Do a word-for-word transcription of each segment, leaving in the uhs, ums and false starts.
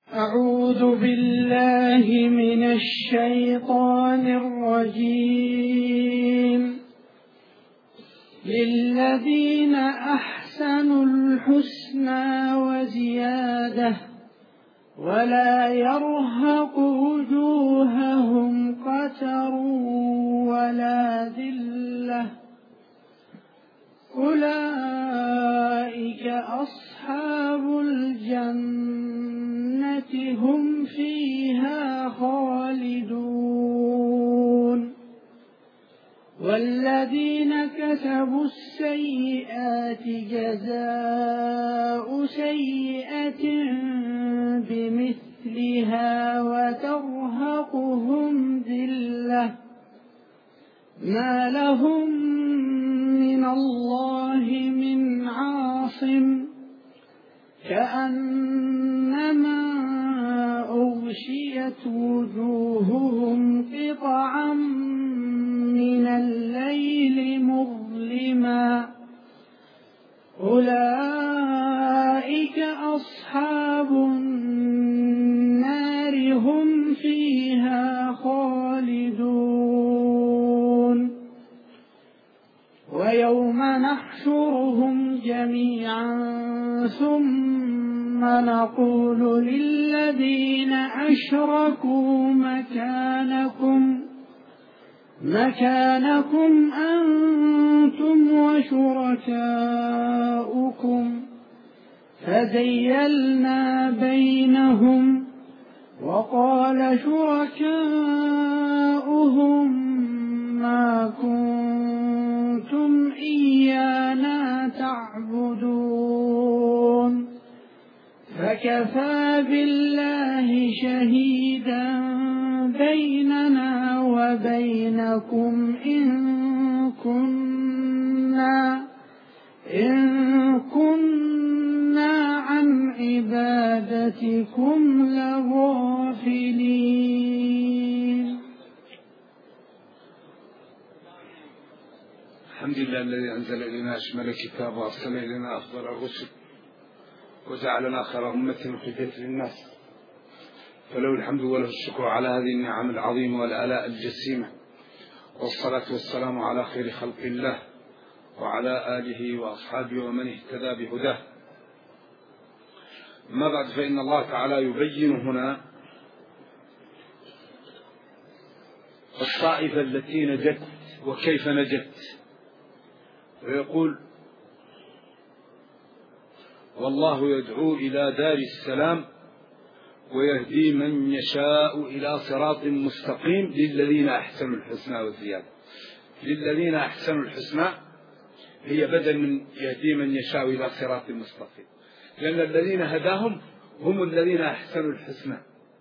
أعوذ بالله من الشيطان الرجيم. للذين أحسنوا الحسنى وزيادة ولا يرهق وجوههم قتر ولا ذلة أولئك أصحاب الجنة هم فيها خالدون. والذين كسبوا السيئات جزاء سيئة بمثلها وترهقهم ذلة ما لهم من الله من عاصم كأنما أغشيت وجوههم قطعا من الليل مظلما أولئك أصحاب النار هم فيها خالدون. ويوم نحشرهم جميعا ثم نقول للذين أشركوا مكانكم مكانكم أنتم وشركاؤكم فزيلنا بينهم وقال شركاؤهم ما كنتم إيانا تعبدون فكفى بالله شهيدا بيننا وبينكم إن كنا إن كنا عن عبادتكم لغافلين. الحمد لله الذي أنزل إلينا أشمل الكتاب وأرسل إلينا أفضل الرسل وجعلنا خير أمة أخرجت للناس، فله الحمد وله الشكر على هذه النعم العظيمة والآلاء الجسيمة، والصلاة والسلام على خير خلق الله وعلى آله وأصحابه ومن اهتدى بهداه. ما بعد، فإن الله تعالى يبين هنا الطائفة التي نجت وكيف نجت، ويقول والله يدعو إلى دار السلام ويهدي من يشاء إلى صراط مستقيم للذين أحسنوا الحسنى والزيادة. للذين أحسنوا الحسنى هي بدل من يهدي من يشاء إلى صراط مستقيم، لأن الذين هداهم هم الذين أحسنوا الحسنى.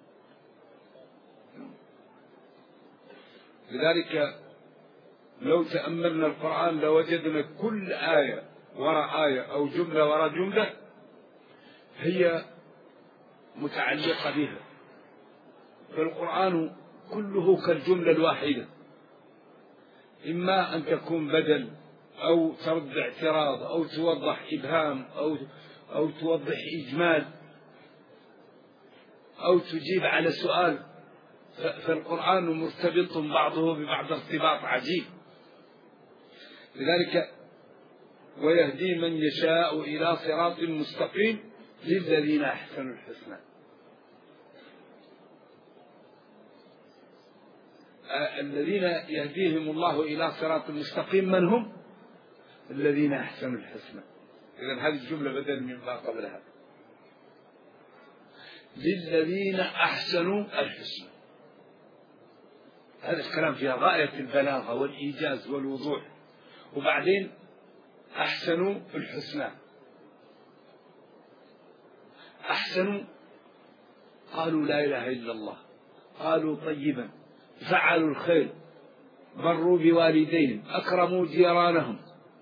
لذلك لو تأملنا القرآن لوجدنا كل آية وراء آية أو جملة وراء جملة هي متعلقة بها، فالقرآن كله كالجملة الواحدة، إما أن تكون بدل أو ترد اعتراض أو توضح إبهام أو أو توضح إجمال أو تجيب على سؤال، فالقرآن مرتبط بعضه ببعض ارتباط عجيب. لذلك ويهدي من يشاء إلى صراط مستقيم للذين أحسنوا الحسنى. الذين يهديهم الله إلى صراط مستقيم من هم؟ الذين أحسنوا الحسنى. إذن هذه الجملة بدل مما قبلها، للذين أحسنوا الحسنى. هذا الكلام فيها غاية البلاغة والإيجاز والوضوح. وبعدين أحسنوا الحسنى، أحسنوا قالوا لا إله إلا الله، قالوا طيبا، فعلوا الخير، بروا بوالديهم، أكرموا جيرانهم،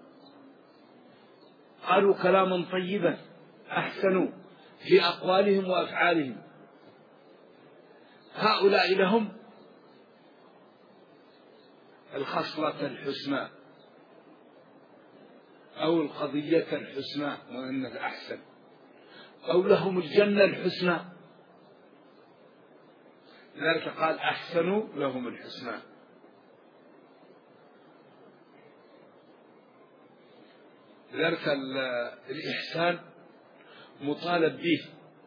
قالوا كلاما طيبا، أحسنوا في أقوالهم وأفعالهم. هؤلاء لهم الخصلة الحسنى أو القضية الحسنى وأن الأحسن، أو لهم الجنة الحسنى لذلك قال أحسنوا لهم الحسنى. لذلك الإحسان مطالب به،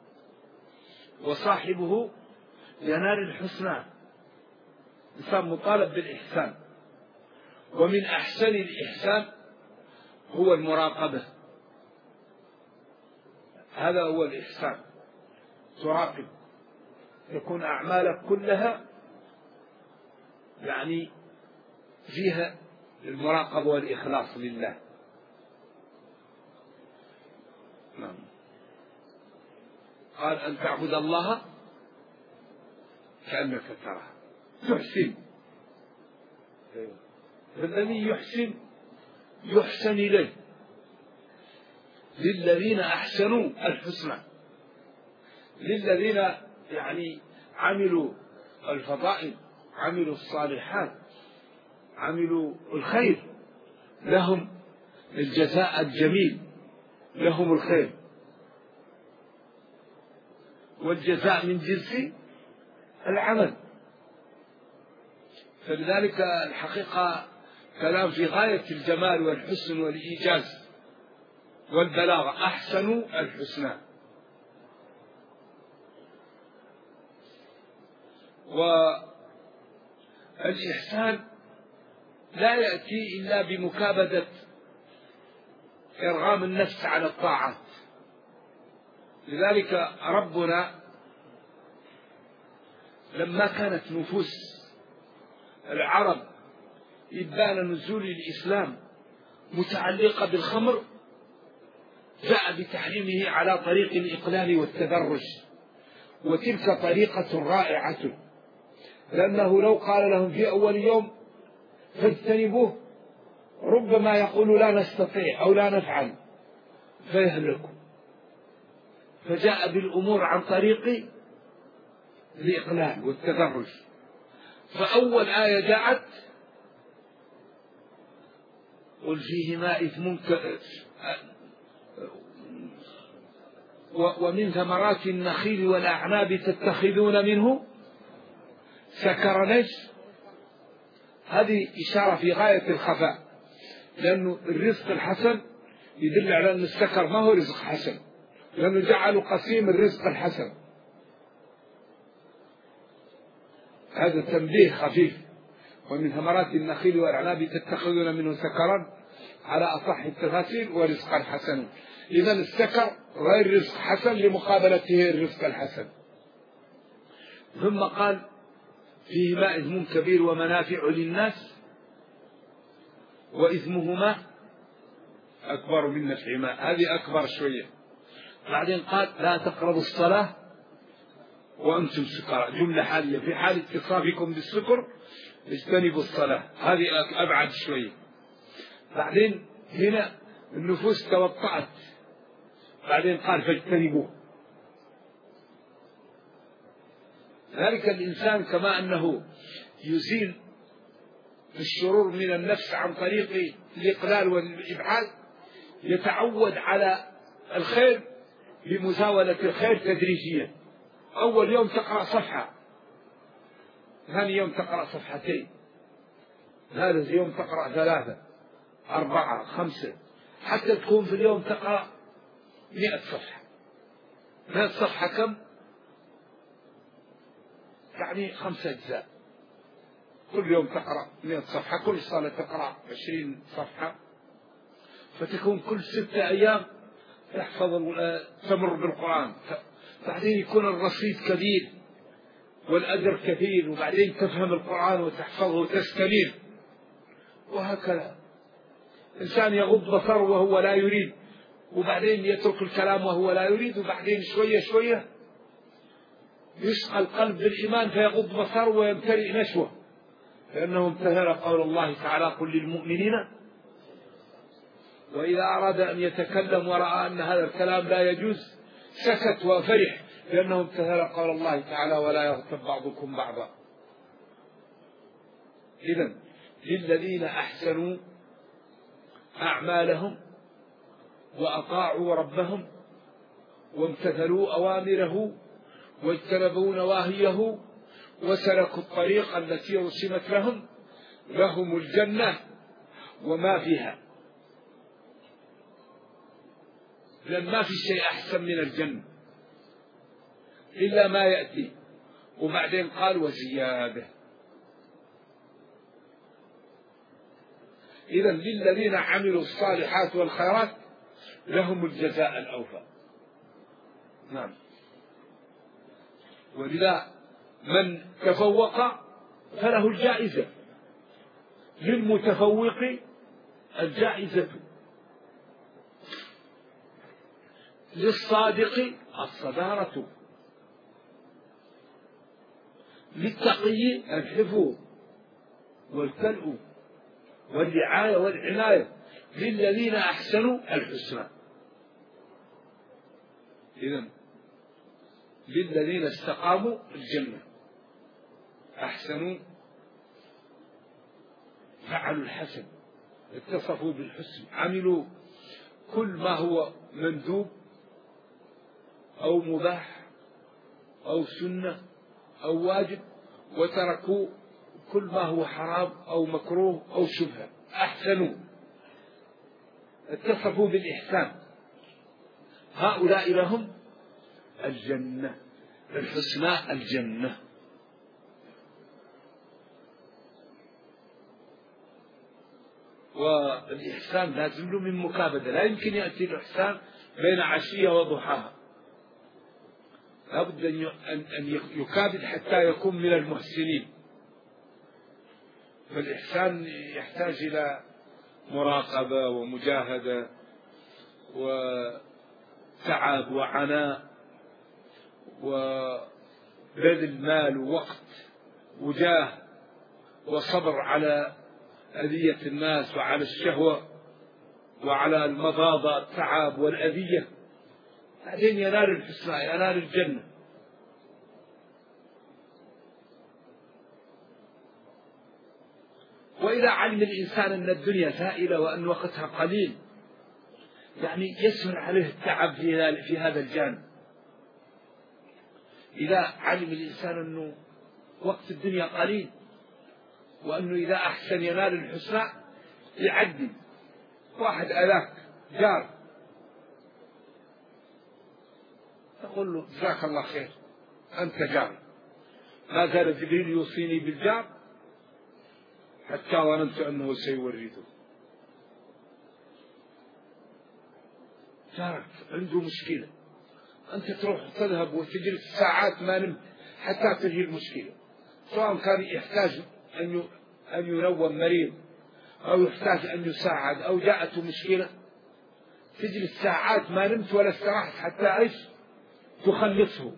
وصاحبه ينال الحسنى. الإنسان مطالب بالإحسان، ومن أحسن الإحسان هو المراقبة. هذا هو الإحسان، تراقب، يكون أعمالك كلها يعني فيها المراقبة والإخلاص لله. نعم. قال أن تعبد الله كأنك تراه، تحسن. فالذي يحسن يحسن إليه. للذين أحسنوا الحسنى، للذين يعني عملوا الفضائل، عملوا الصالحات، عملوا الخير، لهم الجزاء الجميل، لهم الخير، والجزاء من جنس العمل. فلذلك الحقيقة كلام في غاية الجمال والحسن والإيجاز والبلاغة. أحسنوا الحسنى. والإحسان لا يأتي إلا بمكابدة إرغام النفس على الطاعات. لذلك ربنا لما كانت نفوس العرب إبان نزول الإسلام متعلقة بالخمر، جاء بتحريمه على طريق الإقلال والتدرج، وتلك طريقة رائعة، لأنه لو قال لهم في أول يوم فاجتنبوه ربما يقول لا نستطيع أو لا نفعل فيهلكوا. فجاء بالأمور عن طريق الإقلال والتدرج. فأول آية جاءت قل فيهما إثم ومن ثمرات النخيل والأعناب تتخذون منه سكرا. هذه إشارة في غاية الخفاء، لأن الرزق الحسن يدل على أن السكر ما هو رزق حسن، لأنه جعلوا قسيم الرزق الحسن. هذا تنبيه خفيف. ومن ثمرات النخيل والأعناب تتخذون منه سكرا على أصح التفاسير ورزقا حسنا. إذا السكر غير رزق حسن لمقابلته الرزق الحسن. ثم قال فيهما إثم كبير ومنافع للناس وإثمهما أكبر من نفعهما. هذه أكبر شوية. بعدين قال لا تقربوا الصلاة وأنتم سكارى، جملة حالية، في حال اتصافكم بالسكر اجتنبوا الصلاة. هذه أبعد شوية. بعدين هنا النفوس توطأت، بعدين قال فاجتنبوه. ذلك الإنسان كما أنه يزيل الشرور من النفس عن طريق الإقلال والإبعاد، يتعود على الخير بمزاولة الخير تدريجيا. أول يوم تقرأ صفحة، ثاني يوم تقرأ صفحتين، ثالث يوم تقرأ ثلاثة، أربعة، خمسة، حتى تكون في اليوم تقرأ مئة صفحة. مئة صفحة كم؟ يعني خمسة أجزاء. كل يوم تقرأ مئة صفحة، كل صلاة تقرأ عشرين صفحة، فتكون كل ستة أيام تحفظ تمر بالقرآن. بعدين يكون الرصيد كبير والأجر كثير، وبعدين تفهم القرآن وتحفظه وتستنير. وهكذا إنسان يغض بصره وهو لا يريد، وبعدين يترك الكلام وهو لا يريد، وبعدين شوية شوية يشقى القلب بالإيمان فيغض بصره ويمتلئ نشوة، لأنه امتثل قول الله تعالى قل للمؤمنين. وإذا أراد أن يتكلم ورأى أن هذا الكلام لا يجوز سكت وفرح، لأنه امتثل قول الله تعالى ولا يغتب بعضكم بعضا. إذن للذين أحسنوا أعمالهم وأطاعوا ربهم وامتثلوا أوامره واجتنبوا نواهيه وسلكوا الطريق التي رسمت لهم لهم الجنة وما فيها، لأن ما في شيء أحسن من الجنة إلا ما يأتي. وبعدين قال وزيادة. إذن للذين عملوا الصالحات والخيرات لهم الجزاء الأوفى. نعم. ولذا من تفوق فله الجائزة، للمتفوق الجائزة، للصادق الصدارة، للتقي الحفظ والكلء والرعاية والعناية، للذين أحسنوا الحسنى. إذن للذين استقاموا الجنة، أحسنوا فعلوا الحسن، اتصفوا بالحسن، عملوا كل ما هو مندوب أو مباح أو سنة أو واجب، وتركوا كل ما هو حرام أو مكروه أو شبهة. أحسنوا، اتصفوا بالإحسان. هؤلاء لهم الجنة، الحسنى الجنة. والإحسان لازم له من مكابدة، لا يمكن يأتي الإحسان بين عشية وضحاها، لابد أن يكابد حتى يكون من المحسنين. فالإحسان يحتاج إلى مراقبة ومجاهدة وتعب وعناء وبذل مال ووقت وجاه وصبر على أذية الناس وعلى الشهوة وعلى المضاضة، التعب والأذية، بعدين ينال الحسنى، ينال الجنة. وإذا علم الإنسان أن الدنيا زائلة وأن وقتها قليل، يعني يسهل عليه التعب في هذا الجانب. إذا علم الإنسان أنه وقت الدنيا قليل وأنه إذا أحسن ينال الحسنى، يعدل. واحد أذاك جار، تقول له جزاك الله خير أنت جار، ما زال جبريل يوصيني بالجار حتى ظننت أنه سيورثه. جارك عنده مشكلة، أنت تروح تذهب وتجلس ساعات ما نمت حتى تجي المشكلة، سواء كان يحتاج أن ينوم مريض أو يحتاج أن يساعد أو جاءته مشكلة، تجلس ساعات ما نمت ولا استراحت حتى إيش تخلصه.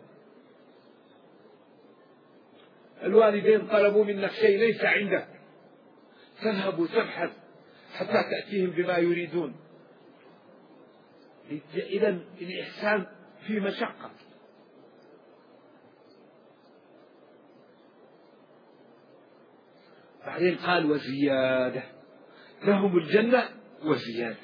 الوالدين طلبوا منك شيء ليس عندك، تذهب وتبحث حتى تأتيهم بما يريدون. إذن الإحسان في مشقة. بعدين قال وزيادة، لهم الجنة وزيادة.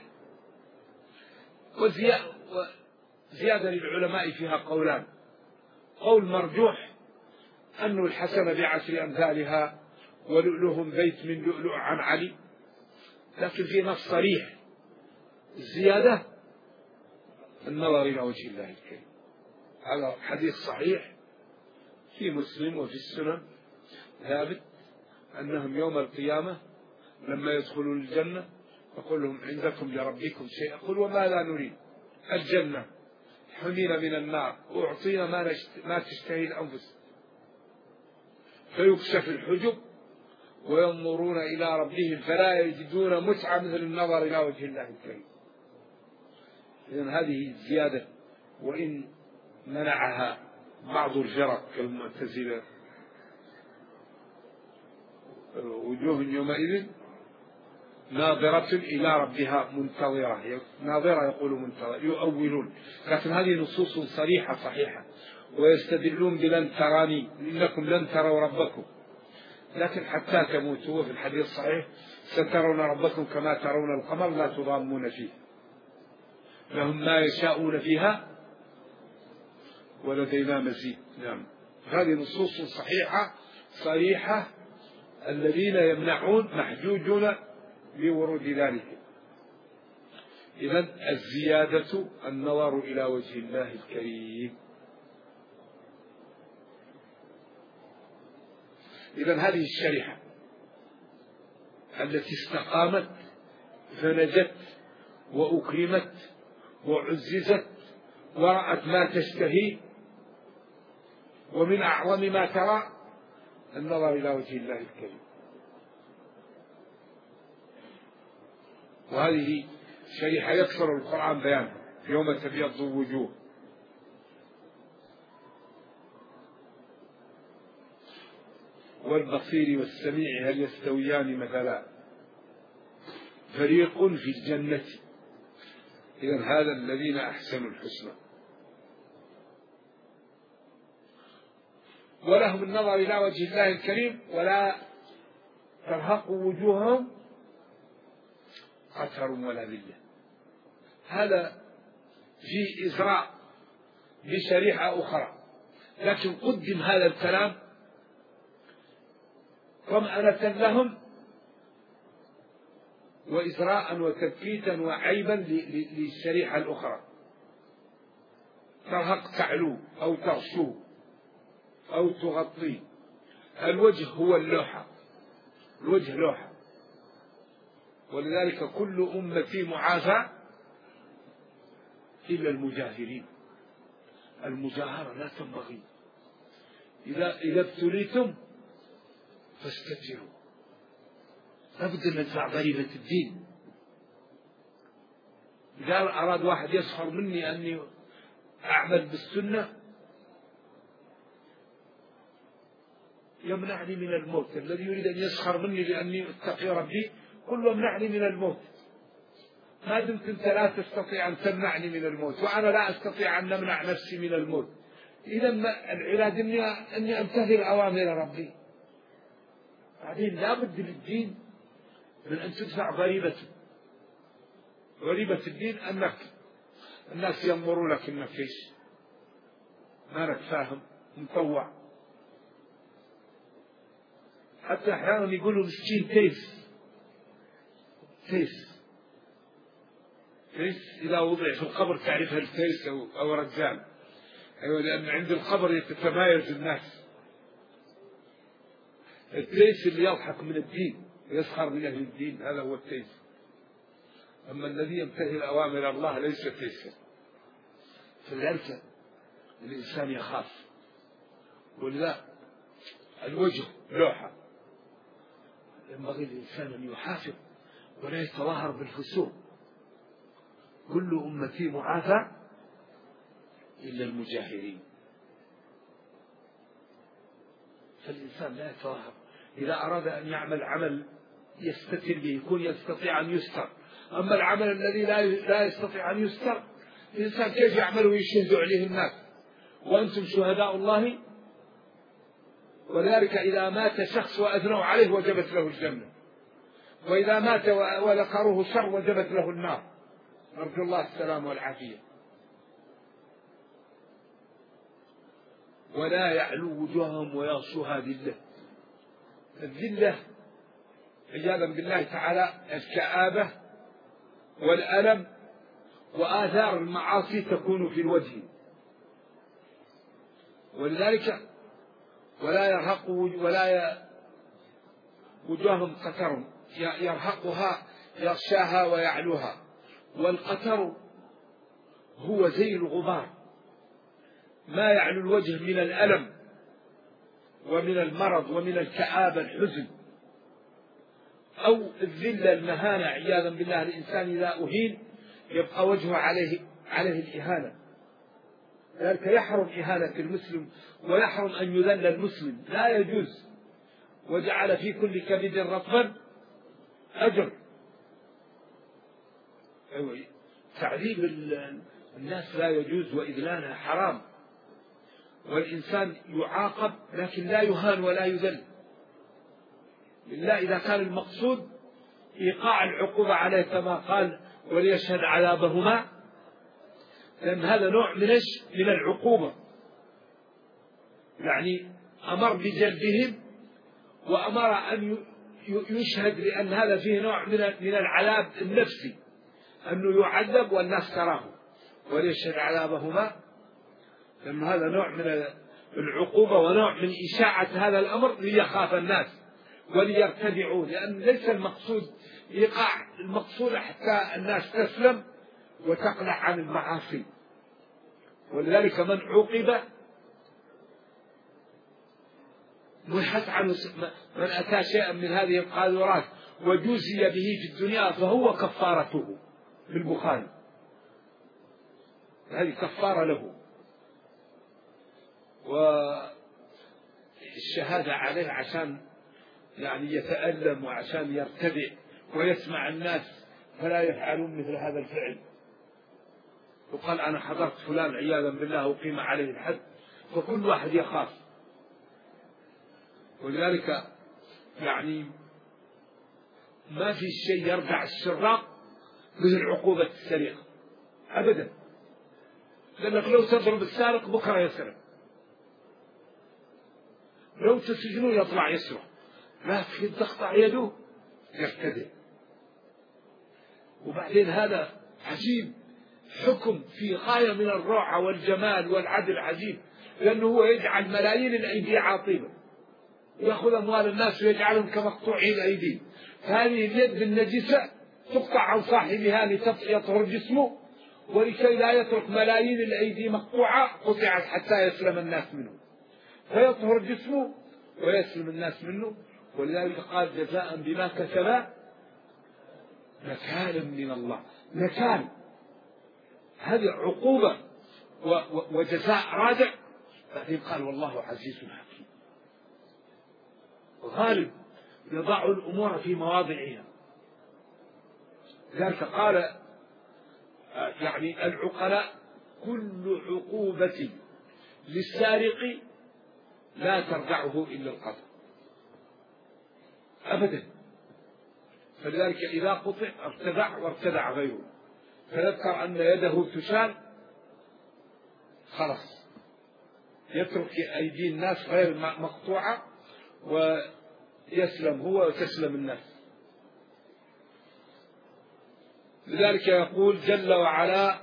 وزيادة للعلماء فيها قولان: قول مرجوح أن الحسنة بعشر أمثالها ولؤلؤهم بيت من لؤلؤ عن علي، لكن في نص صريح الزيادة النظر إلى وجه الله الكريم. هذا حديث صحيح في مسلم وفي السنن ثابت أنهم يوم القيامة لما يدخلوا الجنة يقول لهم عندكم لربكم شيء، يقول وما لا نريد الجنة، حمينا من النار، أعطينا ما, ما تشتهي الأنفس. فيكشف الحجب وينظرون إلى ربهم فلا يجدون متعة مثل النظر إلى وجه الله الكريم. إذن هذه الزيادة، وإن منعها بعض الفرق كالمعتزلة، وجوه يومئذ ناظرة إلى ربها منتظرة، ناظرة يقول منتظرة، يؤولون، لكن هذه نصوص صريحة صحيحة. ويستدلون بلن تراني إنكم لن تروا ربكم، لكن حتى تموتوا، في الحديث الصحيح سترون ربكم كما ترون القمر لا تضامون فيه، لهم ما يشاءون فيها ولدينا مزيد. نعم، هذه نصوص صحيحة صريحة الذين يمنعون محجوجون بورود ذلك. إذن الزيادة النظر إلى وجه الله الكريم. إذن هذه الشريحة التي استقامت فنجت وأكرمت وعززت ورأت ما تشتهي، ومن أعظم ما ترى النظر إلى وجه الله الكريم. وهذه شريحة يكثر القرآن بيانها يوم تبيض وجوه. والبصير والسميع هل يستويان مثلا فريق في الجنة. إذن هذا الذين أحسنوا الحسنى، ولهم النظر إلى وجه الله الكريم ولا ترهق وجوههم قتر ولا ذلة. هذا في إزراء بشريحة أخرى، لكن قدم هذا الكلام طمأنة لهم وإزراء وتبكيتا وعيبا للشريحة الأخرى. ترهق تعلو أو تغشو أو تغطي. الوجه هو اللوحة، الوجه لوحة، ولذلك كل أمتي معافى إلا المجاهرين. المجاهرة لا تنبغي. إذا إذا ابتليتم فاستتروا. لابد أن ندفع ضريبة الدين. إذا أراد واحد يسخر مني أني أعمل بالسنة يمنعني من الموت. الذي يريد أن يسخر مني لأني أتقي ربي قل له امنعني من الموت، ما دمت أنت لا تستطيع أن تمنعني من الموت وأنا لا أستطيع أن أمنع نفسي من الموت. إذا العلاج أني, أني أمتثل أوامر ربي. بعدين لا بد للدين من أن تدفع ضريبته. ضريبة الدين أنك الناس ينظروا لك إنك إيش، مالك فاهم مطوع. حتى أحيانا يقولوا مسكين تيس تيس تيس إذا وضع في القبر تعرفها التيس أو, أو رجال. أيوة، لأن عند القبر يتتمايز الناس. التيس اللي يضحك من الدين ويسخر من أهل الدين، هذا هو التيس. أما الذي يمتثل أوامر الله ليس تيسا. فلذلك الإنسان يخاف. ولذا الوجه لوحة، ينبغي الإنسان أن يحافظ ولا يتظاهر بالفسوق. كل أمتي معافى إلا المجاهرين. فالإنسان لا يتظاهر. إذا أراد أن يعمل عمل يستتر به يكون يستطيع أن يستر. أما العمل الذي لا يستطيع أن يستر الإنسان كيف يعمل ويشهد عليه الناس وأنتم شهداء الله. ولذلك إذا مات شخص وأثنوا عليه وجبت له الجنة، وإذا مات وذكروه شر وجبت له النار. نرجو الله السلام والعافية. ولا يعلو وجوههم ويغشوها ذلة. الذلة عياذا بالله تعالى الكآبة والألم وآثار المعاصي تكون في الوجه. ولذلك ولا يرهق ولا وجوههم قتر يرهقها يغشاها ويعلوها. والقتر هو زي الغبار ما يعلو الوجه من الألم ومن المرض ومن الكآبة الحزن أو الذلة المهانة عياذا بالله. الإنسان إذا أهين يبقى وجهه عليه عليه الإهانة. ذلك يحرم إهانة المسلم ويحرم أن يذل المسلم، لا يجوز. وجعل في كل كبد رطبا أجر. تعذيب الناس لا يجوز وإذلالها حرام. والإنسان يعاقب لكن لا يهان ولا يذل إلا إذا كان المقصود إيقاع العقوبة عليه كما قال وليشهد عذابهما، لأن هذا نوع من من العقوبة. يعني أمر بجلدهم وأمر أن يشهد، لأن هذا فيه نوع من العذاب النفسي، أنه يعذب والناس تراه، وليشهد عذابهما، لأن هذا نوع من العقوبة ونوع من إشاعة هذا الأمر ليخاف الناس وليرتدعوا، لأن ليس المقصود إيقاع، المقصود حتى الناس تسلم وتقلع عن المعاصي. ولذلك من عوقب بحث عن من أتى شيئا من هذه القاذورات وجوزي به في الدنيا فهو كفارته في البخاري، هذه كفارة له، والشهادة عليه عشان يعني يتألم وعشان يرتدع ويسمع الناس فلا يفعلون مثل هذا الفعل. وقال أنا حضرت فلان عياذا بالله وقيم عليه الحد، فكل واحد يخاف. ولذلك يعني ما في شيء يرجع السراق مثل عقوبة السرقة أبدا، لأنك لو تضرب السارق بكرة يسرق، لو تسجنه يطلع يسرق، لكن تقطع يده يرتدع. وبعدين هذا عجيب، حكم في غاية من الروعة والجمال والعدل عجيب، لأنه هو يجعل ملايين الأيدي عاطبة، يأخذ أموال الناس ويجعلهم كمقطوعي الأيدي، فهذه اليد بالنجسة تقطع عن صاحبها ليطهر جسمه، ولكي لا يترك ملايين الأيدي مقطوعة قطعت حتى يسلم الناس منه، فيطهر جسمه ويسلم الناس منه. ولذلك قال جزاء بما كسب نكالا من الله، نكال، هذه عقوبة وجزاء رادع. بعدين قال والله عزيز حكيم، غالب يضع الأمور في مواضعها. ذلك قال يعني العقلاء كل عقوبة للسارق لا ترجعه إلا القطع أبدا، فلذلك إذا قطع ارتدع وارتدع غيره. فنذكر أن يده تشال خلاص يترك أيدي الناس غير مقطوعة ويسلم هو وتسلم الناس. لذلك يقول جل وعلا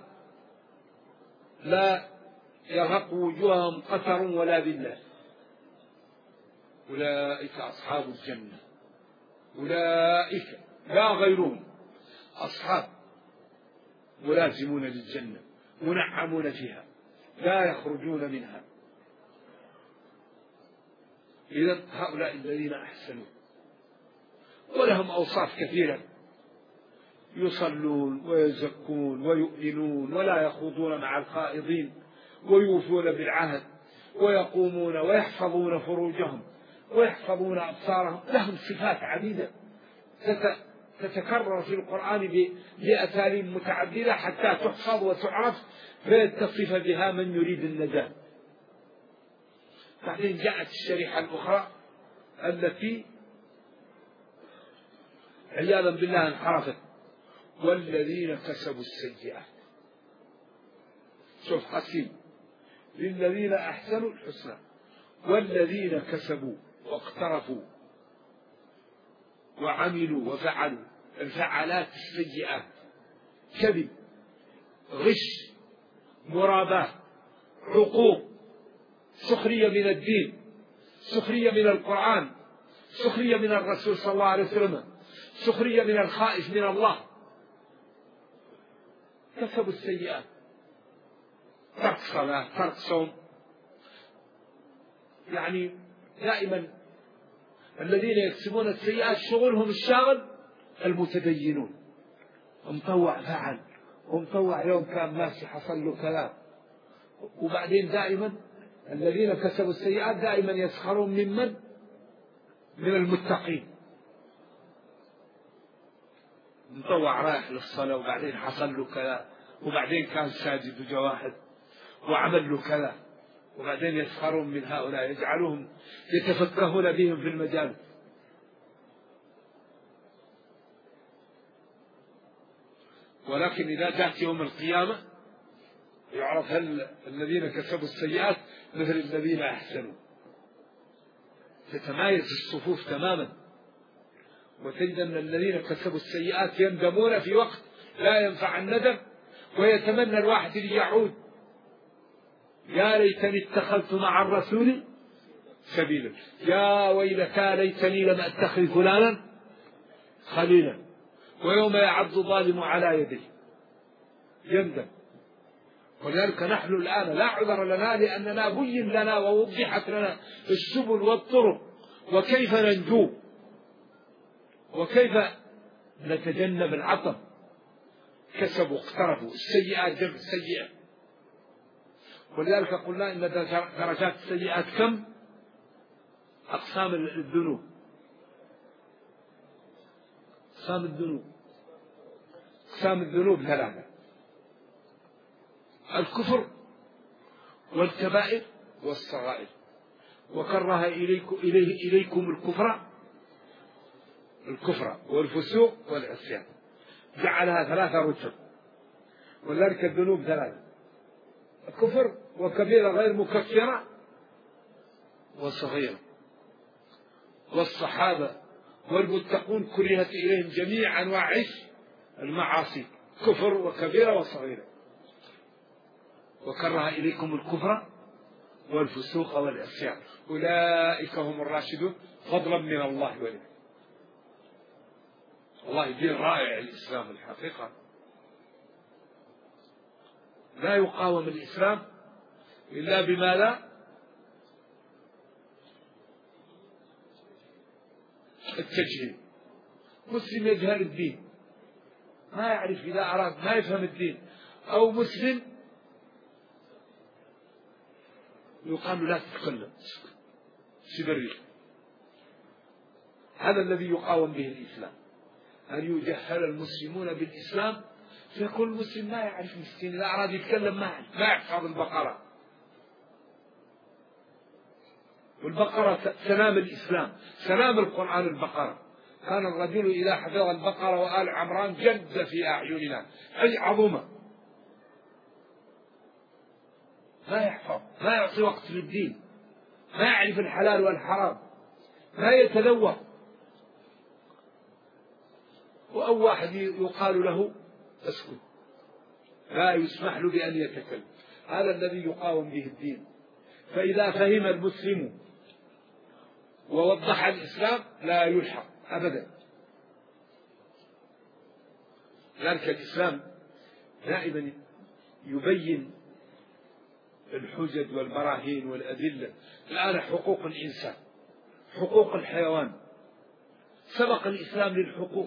لا يرهق وجوههم قتر ولا ذلة أولئك أصحاب الجنة، أولئك لا غيرهم أصحاب ملازمون للجنة منعمون فيها لا يخرجون منها. إذن هؤلاء الذين أحسنوا ولهم أوصاف كثيرة، يصلون ويزكون ويؤمنون ولا يخوضون مع الخائضين ويوفون بالعهد ويقومون ويحفظون فروجهم ويحفظون أبصارهم. لهم صفات عديدة تتكرر في القرآن بأساليب متعددة حتى تحفظ وتعرف فيتصف بها من يريد النجاة. بعدين جاءت الشريحة الأخرى التي عياذا بالله انحرفت، والذين كسبوا السيئات. شوف قسيم، للذين أحسنوا الحسنى والذين كسبوا واقترفوا وعملوا وفعلوا الفعالات السيئات، كذب، غش، مراباة، عقوق، سخرية من الدين، سخرية من القرآن، سخرية من الرسول صلى الله عليه وسلم، سخرية من الخائف من الله. كسبوا السيئات، ترك صلاة، ترك صوم. يعني دائما الذين يكسبون السيئات شغلهم الشاغل المتدينون، مطوع فعل ومطوع يوم كان ماشي حصل له كلام. وبعدين دائما الذين كسبوا السيئات دائما يسخرون ممن من المتقين، مطوع رايح للصلاة وبعدين حصل له كذا، وبعدين كان ساجد وجواحد وعمل له كذا، وبعدين يسخرون من هؤلاء يجعلوهم يتفكهون بهم في المجال. ولكن إذا جاءت يوم القيامة يعرف هل الذين كسبوا السيئات مثل الذين أحسنوا، تتمايز الصفوف تماما، وتجد أن الذين كسبوا السيئات يندمون في وقت لا ينفع الندم، ويتمنى الواحد أن يعود، يا ليتني اتخذت مع الرسول سبيلا، يا ويلتى ليتني لم أتخذ فلانا خليلا، ويوم يعض الظالم على يديه يندم. ولذلك نحن الآن لا عذر لنا، لأننا بين لنا ووضحت لنا السبل والطرق وكيف ننجو وكيف نتجنب العطب. كسبوا اقترفوا السيئات جمع السيئة، ولذلك قلنا إن درجات السيئات كم؟ أقسام الذنوب، أقسام الذنوب أقسام الذنوب ثلاثة: الكفر والكبائر والصغائر. وكره إليكم, إليه إليكم الكفر الكفر والفسوق والعصيان، جعلها ثلاثة رتب. ولذلك الذنوب ثلاثة: الكفر وكبيرة غير مكفرة وصغيرة. والصحابة والمتقون كرهت إليهم جميع أنواع المعاصي، كفر وكبيرة وصغيرة. وكره إليكم الكفر والفسوق والعصيان، أولئك هم الراشدون فضلا من الله ولله. والله دين رائع الإسلام الحقيقة، لا يقاوم الإسلام إلا بما لا التجهيل. مسلم يجهل الدين، ما يعرف، إذا أراد ما يفهم الدين، أو مسلم يقال لا تتكلم سبري. هذا الذي يقاوم به الإسلام، أن يجهل المسلمون بالإسلام، فيكون المسلم ما يعرف، مسكين إذا أراد يتكلم ما ما يحفظ البقرة. والبقرة سلام الإسلام، سلام القرآن البقرة. كان الرجل إذا حفظ البقرة وآل عمران جد في أعيننا، أي عظمة. ما يحفظ، ما يعطي وقت للدين، ما يعرف الحلال والحرام، ما يتذوق. وأو واحد يقال له اسكت، لا يسمح له بأن يتكلم. هذا الذي يقاوم به الدين. فإذا فهم المسلم ووضح الإسلام لا يلحق أبدا. ذلك الإسلام دائما يبين الحجج والبراهين والأدلة. الآن حقوق الإنسان، حقوق الحيوان، سبق الإسلام للحقوق.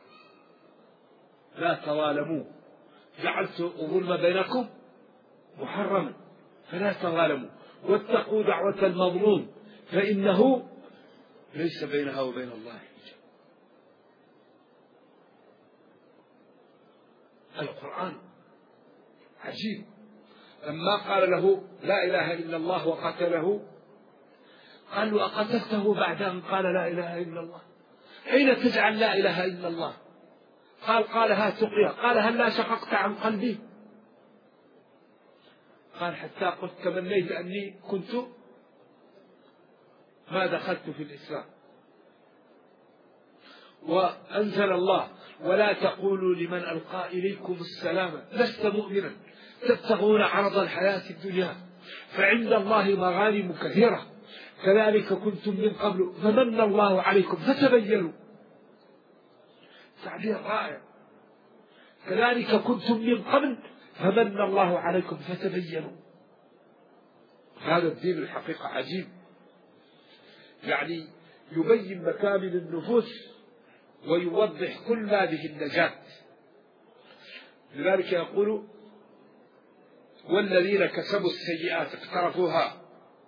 لا تظالموا، جعلت الظلم بينكم محرما فلا تظالموا، واتقوا دعوة المظلوم فإنه ليس بينها وبين الله حجاب. القرآن عجيب. لما قال له لا إله إلا الله وقتله، قال له أقتلته بعد أن قال لا إله إلا الله؟ أين تجعل لا إله إلا الله؟ قال قالها تقيا. قال هل لا شققت عن قلبي؟ قال حتى قلت تمنيت أني كنت ما دخلت في الإسلام. وأنزل الله ولا تقولوا لمن ألقى إليكم السلام لست مؤمنا تبتغون عرض الحياة الدنيا فعند الله مغانم كثيرة كذلك كنتم من قبل فمن الله عليكم فتبينوا. تعبير رائع. كذلك كنتم من قبل فمن الله عليكم فتبينوا. هذا الدين الحقيقة عجيب، يعني يبين مكامن النفوس ويوضح كل هذه النجاة. لذلك يقول والذين كسبوا السيئات اقترفوها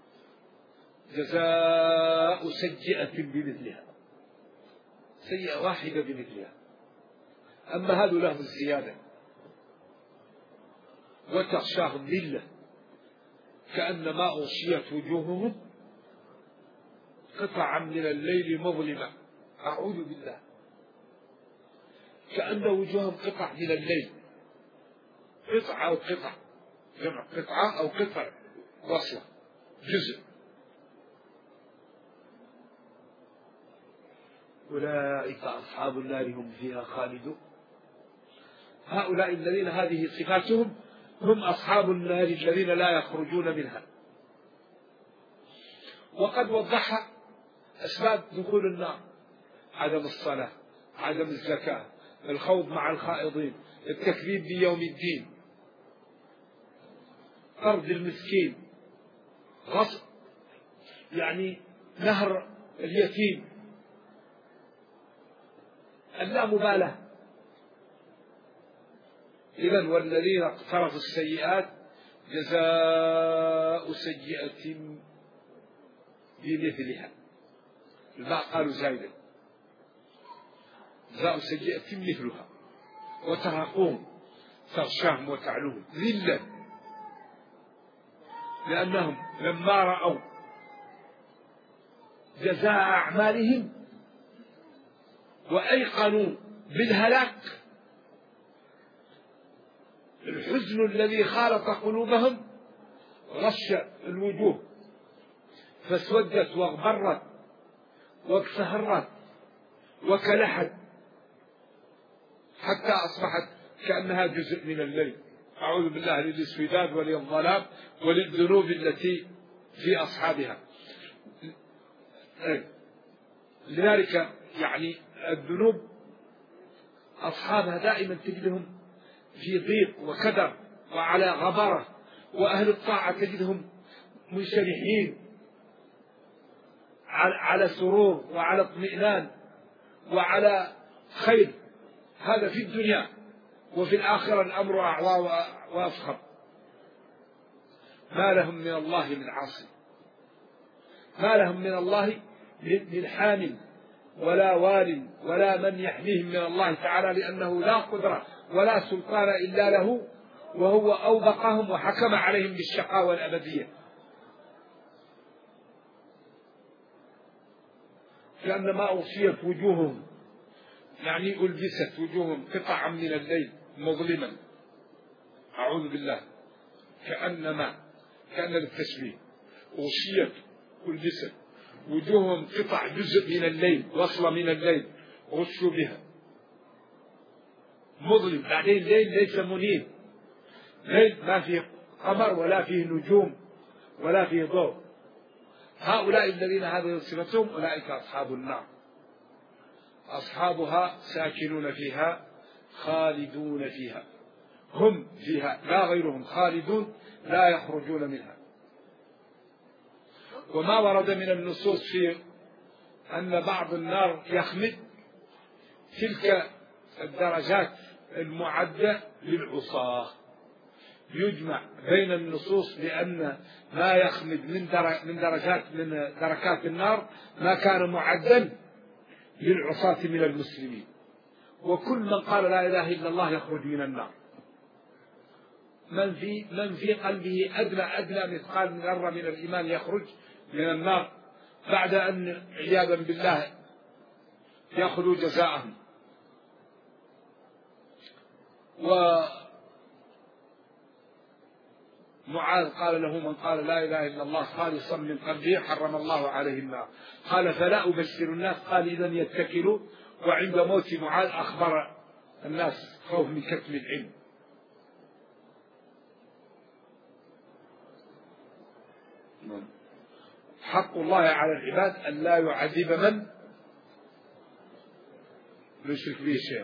جزاء سيئة بمثلها، سيئة واحدة بمثلها. أما هذا لهم الزيادة وتغشاهم ذلة كأنما أغشيت وجوههم قطعا من الليل مظلمة. أعوذ بالله، كأن وجوههم قطع من الليل، قطعة أو قطع، جمع قطعة أو قطع وصلة جزء. أولئك أصحاب النار هم فيها خالدون. هؤلاء الذين هذه صفاتهم هم أصحاب النار الذين لا يخرجون منها. وقد وضح أسباب دخول النار: عدم الصلاة، عدم الزكاة، الخوض مع الخائضين، التكذيب بيوم الدين، طرد المسكين، غصب يعني نهر اليتيم، اللامبالاة. إذن والذين اقترفوا السيئات جزاء سيئة بمثلها. الباء قالوا زائدا، جزاء سيئة مثلها، وترهقهم تغشاهم وتعلوهم ذلة، لأنهم لما رأوا جزاء أعمالهم وأيقنوا بالهلاك، الحزن الذي خالط قلوبهم غش الوجوه، فاسودت واغبرت واكسهرت وكلحت حتى أصبحت كأنها جزء من الليل. أعوذ بالله للاسوداد وللظلام وللذنوب التي في أصحابها. لذلك يعني الذنوب أصحابها دائما تجدهم في ضيق وكدر وعلى غبرة، وأهل الطاعة تجدهم منشرحين على سرور وعلى اطمئنان وعلى خير. هذا في الدنيا، وفي الآخرة الأمر أعلى وأفخر. ما لهم من الله من عاصم، ما لهم من الله من حامل ولا وال ولا من يحميهم من الله تعالى، لأنه لا قدرة ولا سلطان إلا له، وهو أوبقهم وحكم عليهم بالشقاوة الأبدية. كأنما أغشيت وجوههم، يعني ألبست وجوههم قطعا من الليل مظلما. أعوذ بالله، كأنما كأن التشبيه أغشيت ألبست وجوههم قطع جزء من الليل، وصلة من الليل غشوا بها، مظلم. بعدين ليل ليس منير، ليل ما فيه قمر ولا فيه نجوم ولا فيه ضوء. هؤلاء الذين هذه صفتهم أولئك أصحاب النار، أصحابها ساكنون فيها خالدون فيها، هم فيها لا غيرهم، خالدون لا يخرجون منها. وما ورد من النصوص في أن بعض النار يخمد، تلك الدرجات المعدة للعصاة. يجمع بين النصوص بأن ما يخمد من درجات من دركات النار ما كان معدا للعصاة من المسلمين، وكل من قال لا إله إلا الله يخرج من النار. من في من في قلبه أدنى أدنى مثقال من ذرة من الإيمان يخرج من النار بعد أن عياذا بالله يأخذوا جزاءهم. ومعاذ قال له: من قال لا إله إلا الله خالصا من قلبه حرم الله عليه النار. قال: فلا أبشر الناس. قال: إذن يتكلوا. وعند موت معاذ أخبر الناس خوف من كتم العلم. حق الله على العباد أن لا يعذب من يشرك به شيئا،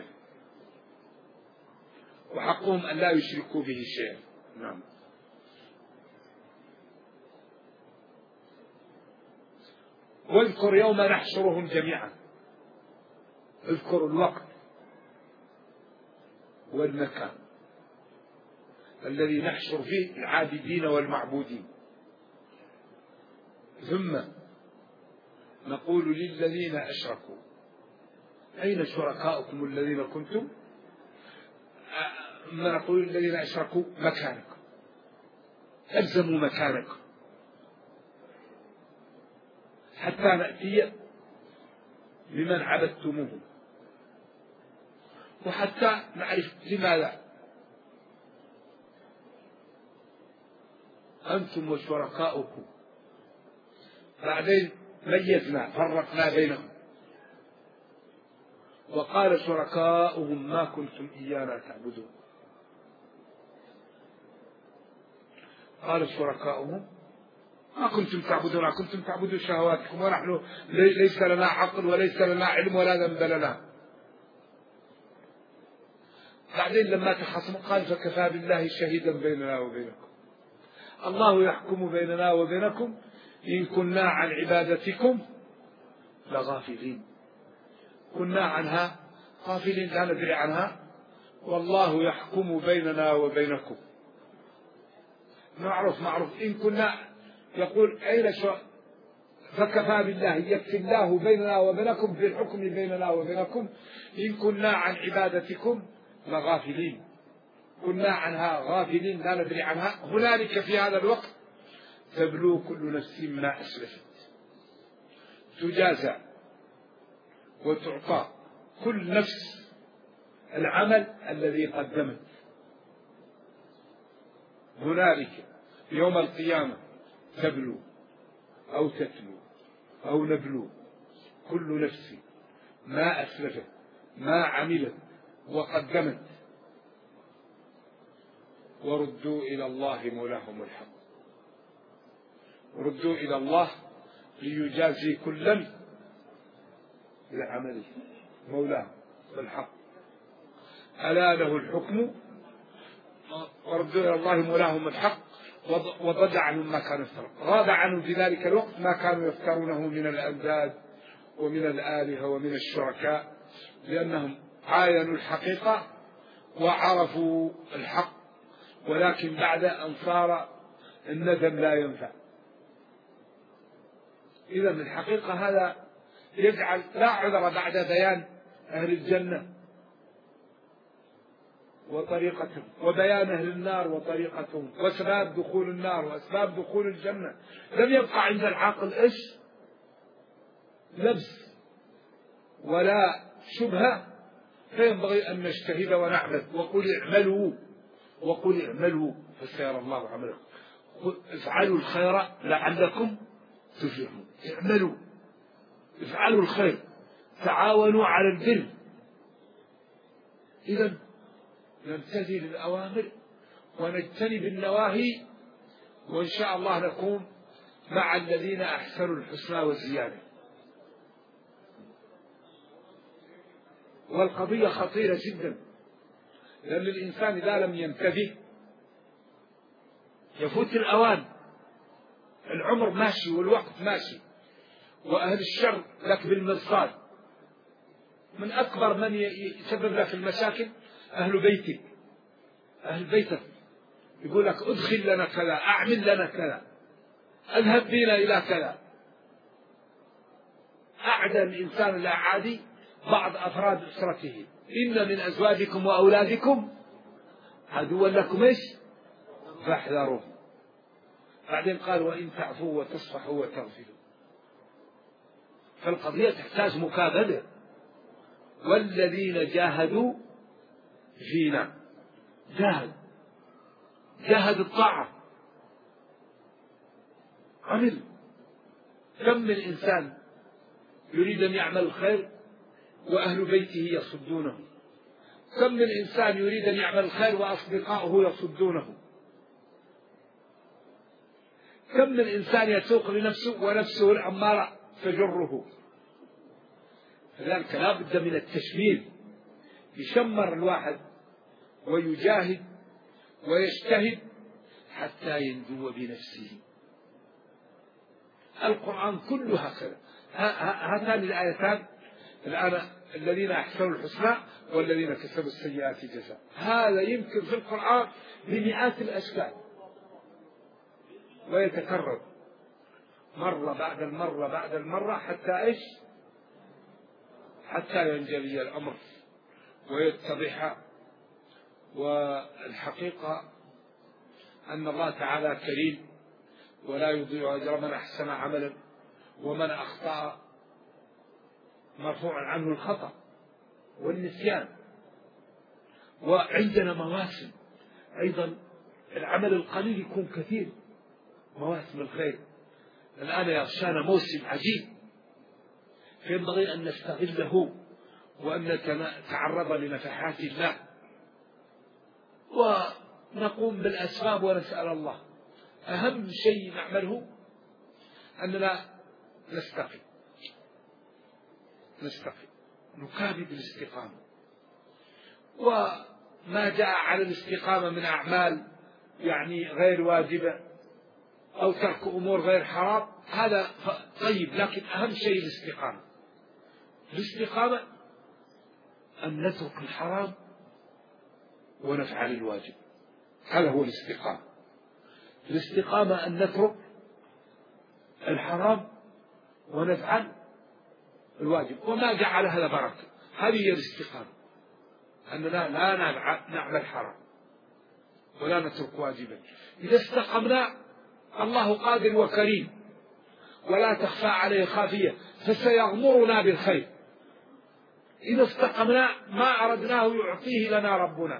وحقهم أن لا يشركوا به شيئا. نعم. واذكر يوم نحشرهم جميعا، اذكر الوقت والمكان الذي نحشر فيه العابدين والمعبودين، ثم نقول للذين أشركوا: أين شركاؤكم الذين كنتم؟ ثم نقول للذين أشركوا: مكانكم، ألزموا مكانكم حتى نأتي بمن عبدتموه، وحتى نعرف لماذا أنتم وشركاؤكم. بعدين ميزنا فرقنا بينهم، وقال شركاؤهم ما كنتم إيانا تعبدون. قال شركاؤهم ما كنتم تعبدون، كنتم تعبدون شهواتكم ونحن ليس لنا عقل وليس لنا علم ولا ذنب لنا. بعدين لما تخاصموا قال فكفى بالله شهيدا بيننا وبينكم. الله يحكم بيننا وبينكم إن كنا عن عبادتكم لغافلين. كنا عنها غافلين لا ندري عنها، والله يحكم بيننا وبينكم. معروف معروف إن كنا يقول أين شو فكفى بالله يكفي الله بيننا وبينكم في الحكم بيننا وبينكم إن كنا عن عبادتكم لغافلين. كنا عنها غافلين لا ندري عنها. هنالك في هذا الوقت تبلو كل نفس ما أسلفت، تجازى وتعطى كل نفس العمل الذي قدمت. هنالك يوم القيامة تبلو أو تتلو أو نبلو كل نفس ما أسلفت ما عملت وقدمت، وردوا إلى الله مولاهم الحق. ردوا إلى الله ليجازي كلا لعمله مولاه بالحق. ألا له الحكم وردوا إلى الله مولاهم الحق وضد عنهم ما كانوا يفترون. غاب عنهم في ذلك الوقت ما كانوا يفترونه من الأنداد ومن الآلهة ومن الشركاء، لأنهم عاينوا الحقيقة وعرفوا الحق، ولكن بعد أن صار الندم لا ينفع. إذا الحقيقة هذا يجعل لا عذر بعد بيان أهل الجنة وطريقتهم وبيان أهل النار وطريقتهم وأسباب دخول النار وأسباب دخول الجنة. لم يبقى عند العاقل إيش لبس ولا شبهة، فينبغي أن نجتهد ونعمل. وقل اعملوا وقل اعملوا فسيرى الله عملكم. افعلوا الخير لعلكم تفلحون. اعملوا افعلوا الخير، تعاونوا على البر. إذا نمتثل الأوامر ونجتنب النواهي، وإن شاء الله نكون مع الذين أحسنوا الحسنى والزيادة. والقضية خطيرة جدا، لأن الإنسان إذا لم ينتبه يفوت الأوان. العمر ماشي والوقت ماشي، وأهل الشر لك بالمرصاد. من أكبر من يسبب لك المشاكل أهل بيتك، أهل بيتك يقول لك ادخل لنا كذا، أعمل لنا كذا، اذهب بنا إلى كذا. أعدى الإنسان الأعادي بعض أفراد أسرته: إن من أزواجكم وأولادكم عدوا لكم إيش فاحذروهم. بعدين قال: وإن تعفوا وتصفحوا وتغفروا. فالقضية تحتاج مكابدة. والذين جاهدوا فينا، جاهد جاهد الطاعة، عمل. كم من إنسان يريد أن يعمل الخير وأهل بيته يصدونه، كم من إنسان يريد أن يعمل الخير وأصدقائه يصدونه، كم من إنسان يسوق لنفسه ونفسه الأمارة تجره. فذلك لا بد من التشمير، يشمر الواحد ويجاهد ويجتهد حتى ينجو بنفسه. القرآن كله هكذا. هاتان الآيتان الآن: الذين أحسنوا الحسنى والذين كسبوا السيئات جزاء. هذا يمكن في القرآن بمئات الأشكال، ويتكرر مرة بعد المرة بعد المرة حتى إيش حتى ينجلي الأمر ويتضح. والحقيقة أن الله تعالى كريم ولا يضيع أجر من أحسن عملا، ومن أخطأ مرفوع عنه الخطأ والنسيان. وعندنا مواسم أيضا، العمل القليل يكون كثير. مواسم الخير الآن يغشانا موسم عجيب، فينبغي أن نستغله وأن نتعرض لنفحات الله، ونقوم بالأسباب ونسأل الله. أهم شيء نعمله أننا نستقيم نستقيم نكابد الاستقامة، وما جاء على الاستقامة من أعمال يعني غير واجبة أو ترك أمور غير حرام هذا طيب، لكن أهم شيء الاستقامة. الاستقامة أن نترك الحرام ونفعل الواجب، هذا هو الاستقامة. الاستقامة أن نترك الحرام ونفعل الواجب، وما جعل هذا بركة. هذه هي الاستقامة، أننا لا نعمل حرام ولا نترك واجبا. إذا استقمنا الله قادر وكريم ولا تخفى عليه خافية، فسيغمرنا بالخير. إذا استقمنا ما أردناه يعطيه لنا ربنا.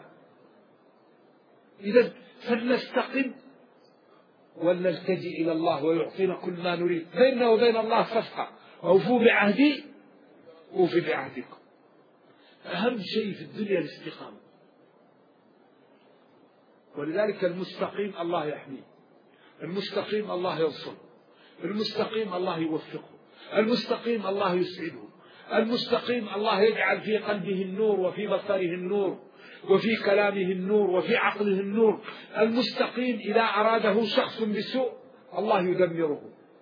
إذا فلنستقم ولنلتجئ إلى الله ويعطينا كل ما نريد. بيننا وبين الله صفقة، أوفوا بعهدي أوفي بعهدكم. أهم شيء في الدنيا الاستقامة، ولذلك المستقيم الله يحميه، المستقيم الله ينصره، المستقيم الله يوفقه، المستقيم الله يسعده، المستقيم الله يجعل في قلبه النور وفي بصره النور وفي كلامه النور وفي عقله النور. المستقيم إذا أراده شخص بسوء الله يدمره.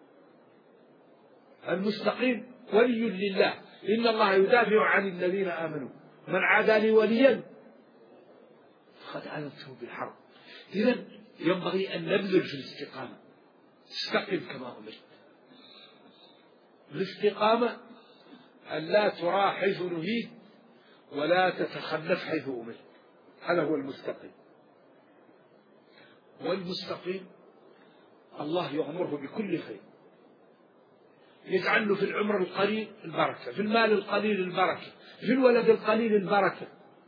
المستقيم ولي لله، إن الله يدافع عن الذين آمنوا، من عادى لي وليا فقد آذنته بالحرب. إذن ينبغي أن نبذل في الاستقامة، استقم كما أمرت. الاستقامة أن لا ترى حيث نهيت ولا تتخلف حيث أمرت، هذا هو المستقيم. والمستقيم الله يغمره بكل خير، يجعل له في العمر القليل البركة، في المال القليل البركة، في الولد القليل البركة،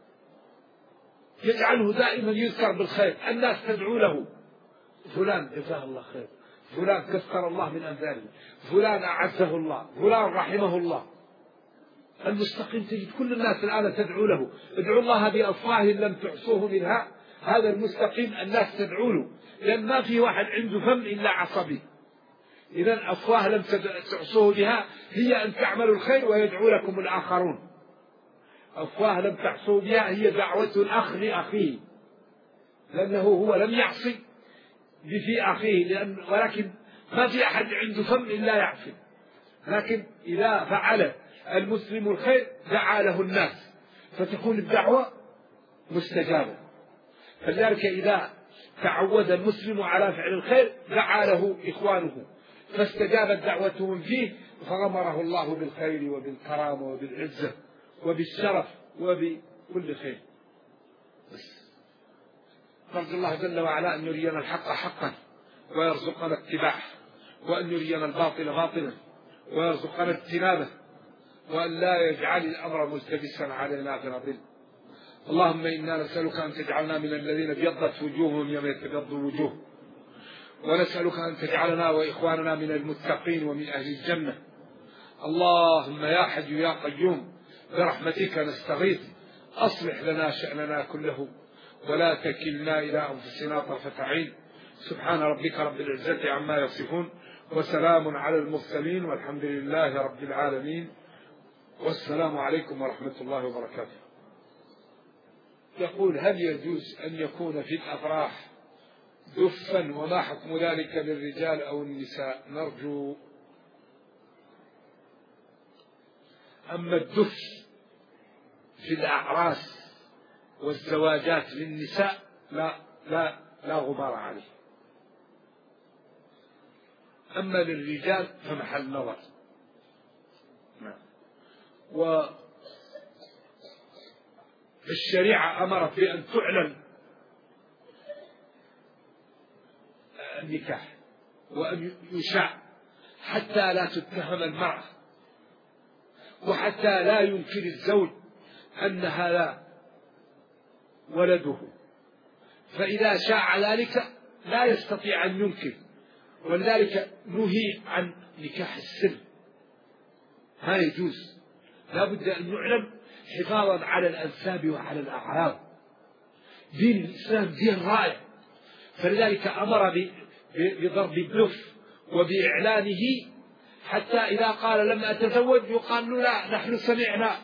يجعله دائما يذكر بالخير، الناس تدعو له، فلان جزاه الله خير، فلان كثر الله من أمثاله، فلان أعزه الله، فلان رحمه الله. المستقيم تجد كل الناس الآن تدعو له، ادعوا الله بأفواه لم تحصوه منها. هذا المستقيم الناس تدعو له، لأن ما في واحد عنده فم إلا عصبي. إذن أفواه لم تحصوه بها هي أن تعملوا الخير ويدعو لكم الآخرون. أفواه لم تحصوا بها هي دعوة الأخ لأخيه، لأنه هو لم يعصي بفي أخيه، لأن ولكن ما في أحد عنده فم إلا يعصي. لكن إذا فعل المسلم الخير دعا له الناس فتكون الدعوة مستجابة. فلذلك إذا تعود المسلم على فعل الخير دعا له إخوانه فاستجابت دعوتهم فيه، فغمره الله بالخير وبالكرامة وبالعزة وبالشرف وبكل خير. بس نرجو الله جل وعلا أن يرينا الحق حقا ويرزقنا اتباعه، وأن يرينا الباطل باطلا ويرزقنا اجتنابه، وأن لا يجعل الأمر ملتبسا علينا بنضل. اللهم إنا نسألك أن تجعلنا من الذين ابيضت وجوههم يوم تبيض الوجوه، ونسألك أن تجعلنا وإخواننا من المتقين ومن أهل الجنة. اللهم يا حي يا قيوم برحمتك نستغيث، أصلح لنا شأننا كله ولا تكلنا إلى أنفسنا طرفة عين. سبحان ربك رب العزة عما يصفون، وسلام على المرسلين، والحمد لله رب العالمين، والسلام عليكم ورحمة الله وبركاته. يقول: هل يجوز أن يكون في الأفراح دفا، وما حكم ذلك للرجال أو النساء؟ نرجو. أما الدف في الأعراس والزواجات للنساء لا لا لا غبار عليه، أما للرجال فمحل نظر. والشريعة أمرت بأن تعلن النكاح وأن يشاع حتى لا تتهم المرأة، وحتى لا ينكر الزوج أن هذا ولده، فإذا شاع ذلك لا يستطيع أن ينكر. ولذلك نهي عن نكاح السر، ما يجوز، لا بد أن يعلم حفاظا على الأنساب وعلى الأعراض. دين الإسلام دين رائع، فلذلك أمر بضرب الدف وبإعلانه، حتى إذا قال لم أتزوج يقال له لا نحن سمعنا.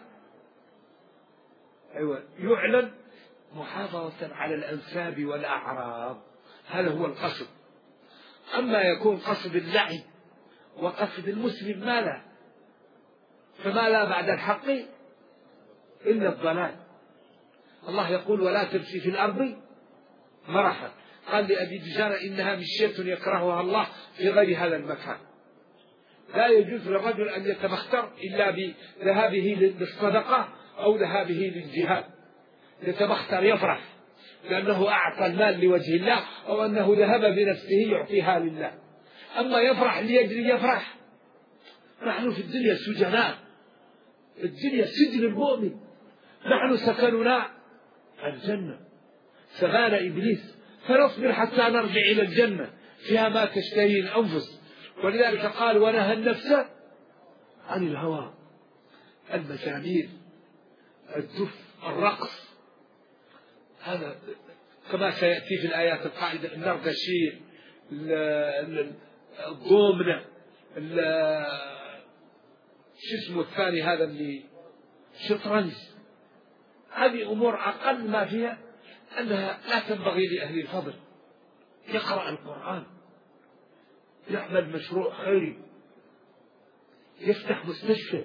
أيوة، يعلن محافظة على الأنساب والأعراض، هذا هو القصد. أما يكون قصد اللعب وقصد المسلم ما لا، فما لا بعد الحق إلا الضلال. الله يقول ولا تمشي في الأرض مرحا، قال لأبي دجانة إنها مشية يكرهها الله في غير هذا المكان. لا يجوز للرجل أن يتبختر إلا بذهابه للصدقة أو ذهابه للجهاد. يتبختر يفرح لأنه أعطى المال لوجه الله، أو أنه ذهب بنفسه يعطيها لله. أما يفرح ليجري يفرح، نحن في الدنيا سجناء، الدنيا سجن المؤمن، نحن سكننا الجنة سبان إبليس، فنصبر حتى نرجع إلى الجنة فيها ما تشتهي الأنفس. ولذلك قال ونهى النفس عن الهوى. المزامير، الدف، الرقص، هذا كما سيأتي في الآيات القائدة، النردشير، الضومنة، شو اسمه الثاني هذا اللي شطرنج، هذه أمور أقل ما فيها أنها لا تنبغي لأهل الفضل. يقرأ القرآن، يعمل مشروع خيري، يفتح مستشفى،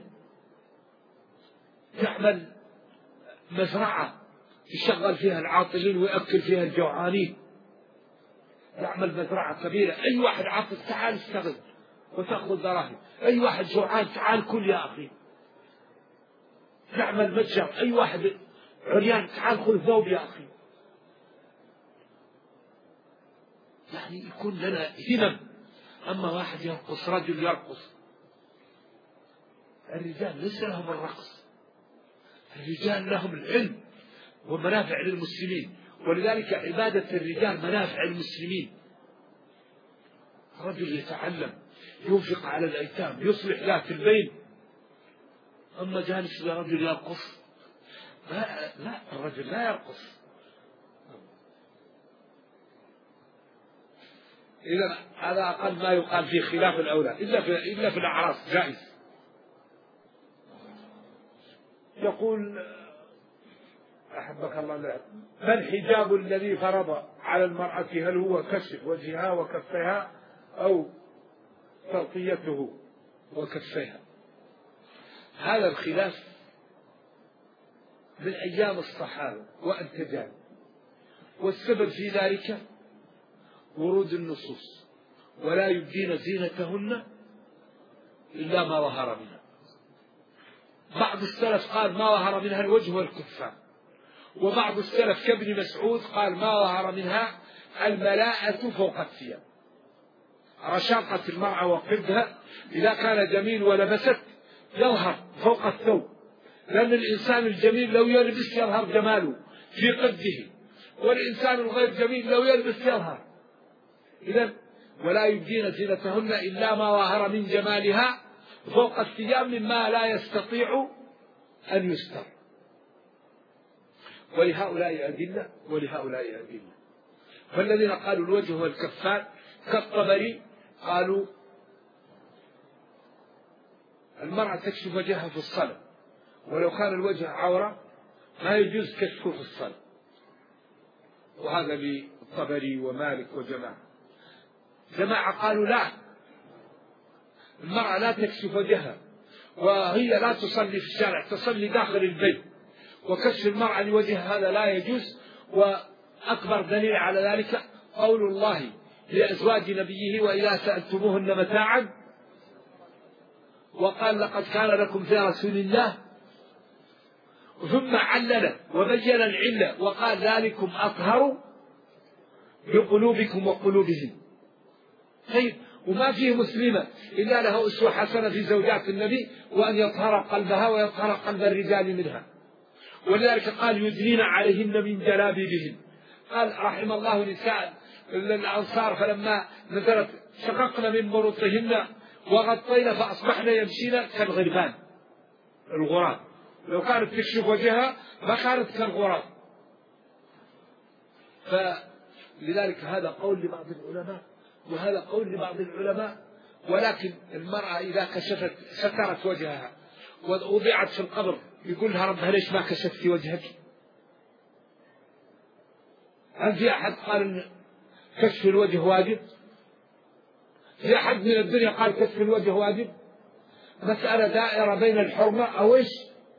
يعمل مزرعة يشغل فيها العاطلين ويأكل فيها الجوعانين، يعمل مزرعة كبيرة. أي واحد عاطل تعال اشتغل وتأخذ دراهم، أي واحد جوعان تعال كل يا أخي. يعمل متجر، أي واحد عريان تعال خذ ثوب يا أخي. يعني يكون لنا همم. أما واحد يرقص، رجل يرقص، الرجال ليس لهم الرقص، الرجال لهم العلم ومنافع للمسلمين، ولذلك عبادة الرجال منافع المسلمين. رجل يتعلم، ينفق على الأيتام، يصلح ذات البين. أما جالس رجل يرقص، لا, لا الرجل لا يرقص. إذا هذا أقل ما يقال في خلاف الأولى، إلا في, إلا في الأعراس جائز. يقول أحبك الله لا. ما الحجاب الذي فرض على المرأة؟ هل هو كشف وجهها وكفيها أو تغطيته وكفيها؟ هذا الخلاف من أيام الصحابة وأن تجال، والسبب في ذلك ورود النصوص ولا يبدين زينتهن إلا ما ظهر منها. بعض السلف قال ما ظهر منها الوجه والكفان، وبعض السلف كابن مسعود قال ما ظهر منها الملاءة فوق الثياب، رشاقة المرأة وقدها إذا كان جميل ولبست يظهر فوق الثوب، لأن الإنسان الجميل لو يلبس يظهر جماله في قده، والإنسان الغير جميل لو يلبس يظهر. إذن ولا يبدين زينتهن إلا ما ظهر من جمالها فوق الثياب مما لا يستطيع أن يستر. ولهؤلاء أدلة ولهؤلاء أدلة. فالذين قالوا الوجه والكفان كالطبري قالوا المرأة تكشف وجهها في الصلاة، ولو كان الوجه عورة ما يجوز كشفه في الصلاة، وهذا للطبري ومالك وجماعة. جماعة قالوا لا، المرأة لا تكشف وجهها وهي لا تصلي في الشارع، تصلي داخل البيت، وكشف المرأة لوجهها هذا لا يجوز. وأكبر دليل على ذلك قول الله لأزواج نبيه وإذا سألتموهن متاعا، وقال لقد كان لكم في رسول الله، ثم علل وبين العلة وقال ذلكم أطهر بقلوبكم وقلوبهم. طيب، وما فيه مسلمة إلا له أسوة حسنة في زوجات النبي، وأن يطهر قلبها ويطهر قلب الرجال منها. ولذلك قال يدنين عليهن من جلابيبهن. قال رحم الله نساء الأنصار فلما نزلت شققن من بروطهن وغطينا فأصبحنا يمشين كالغربان الغراب، لو كانت تكشف وجهها ما كانت كالغراب. فلذلك هذا قول لبعض العلماء وهذا قول لبعض العلماء. ولكن المرأة إذا كشفت سترت وجهها ووضعت في القبر يقول لها ربها ليش ما كشفت وجهك؟ هل في أحد قال إن كشف الوجه واجب؟ في أحد من الدنيا قال كشف الوجه واجب؟ مسألة دائرة بين الحرمة أو إيش؟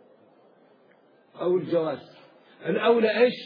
أو الجواز. الأولى إيش؟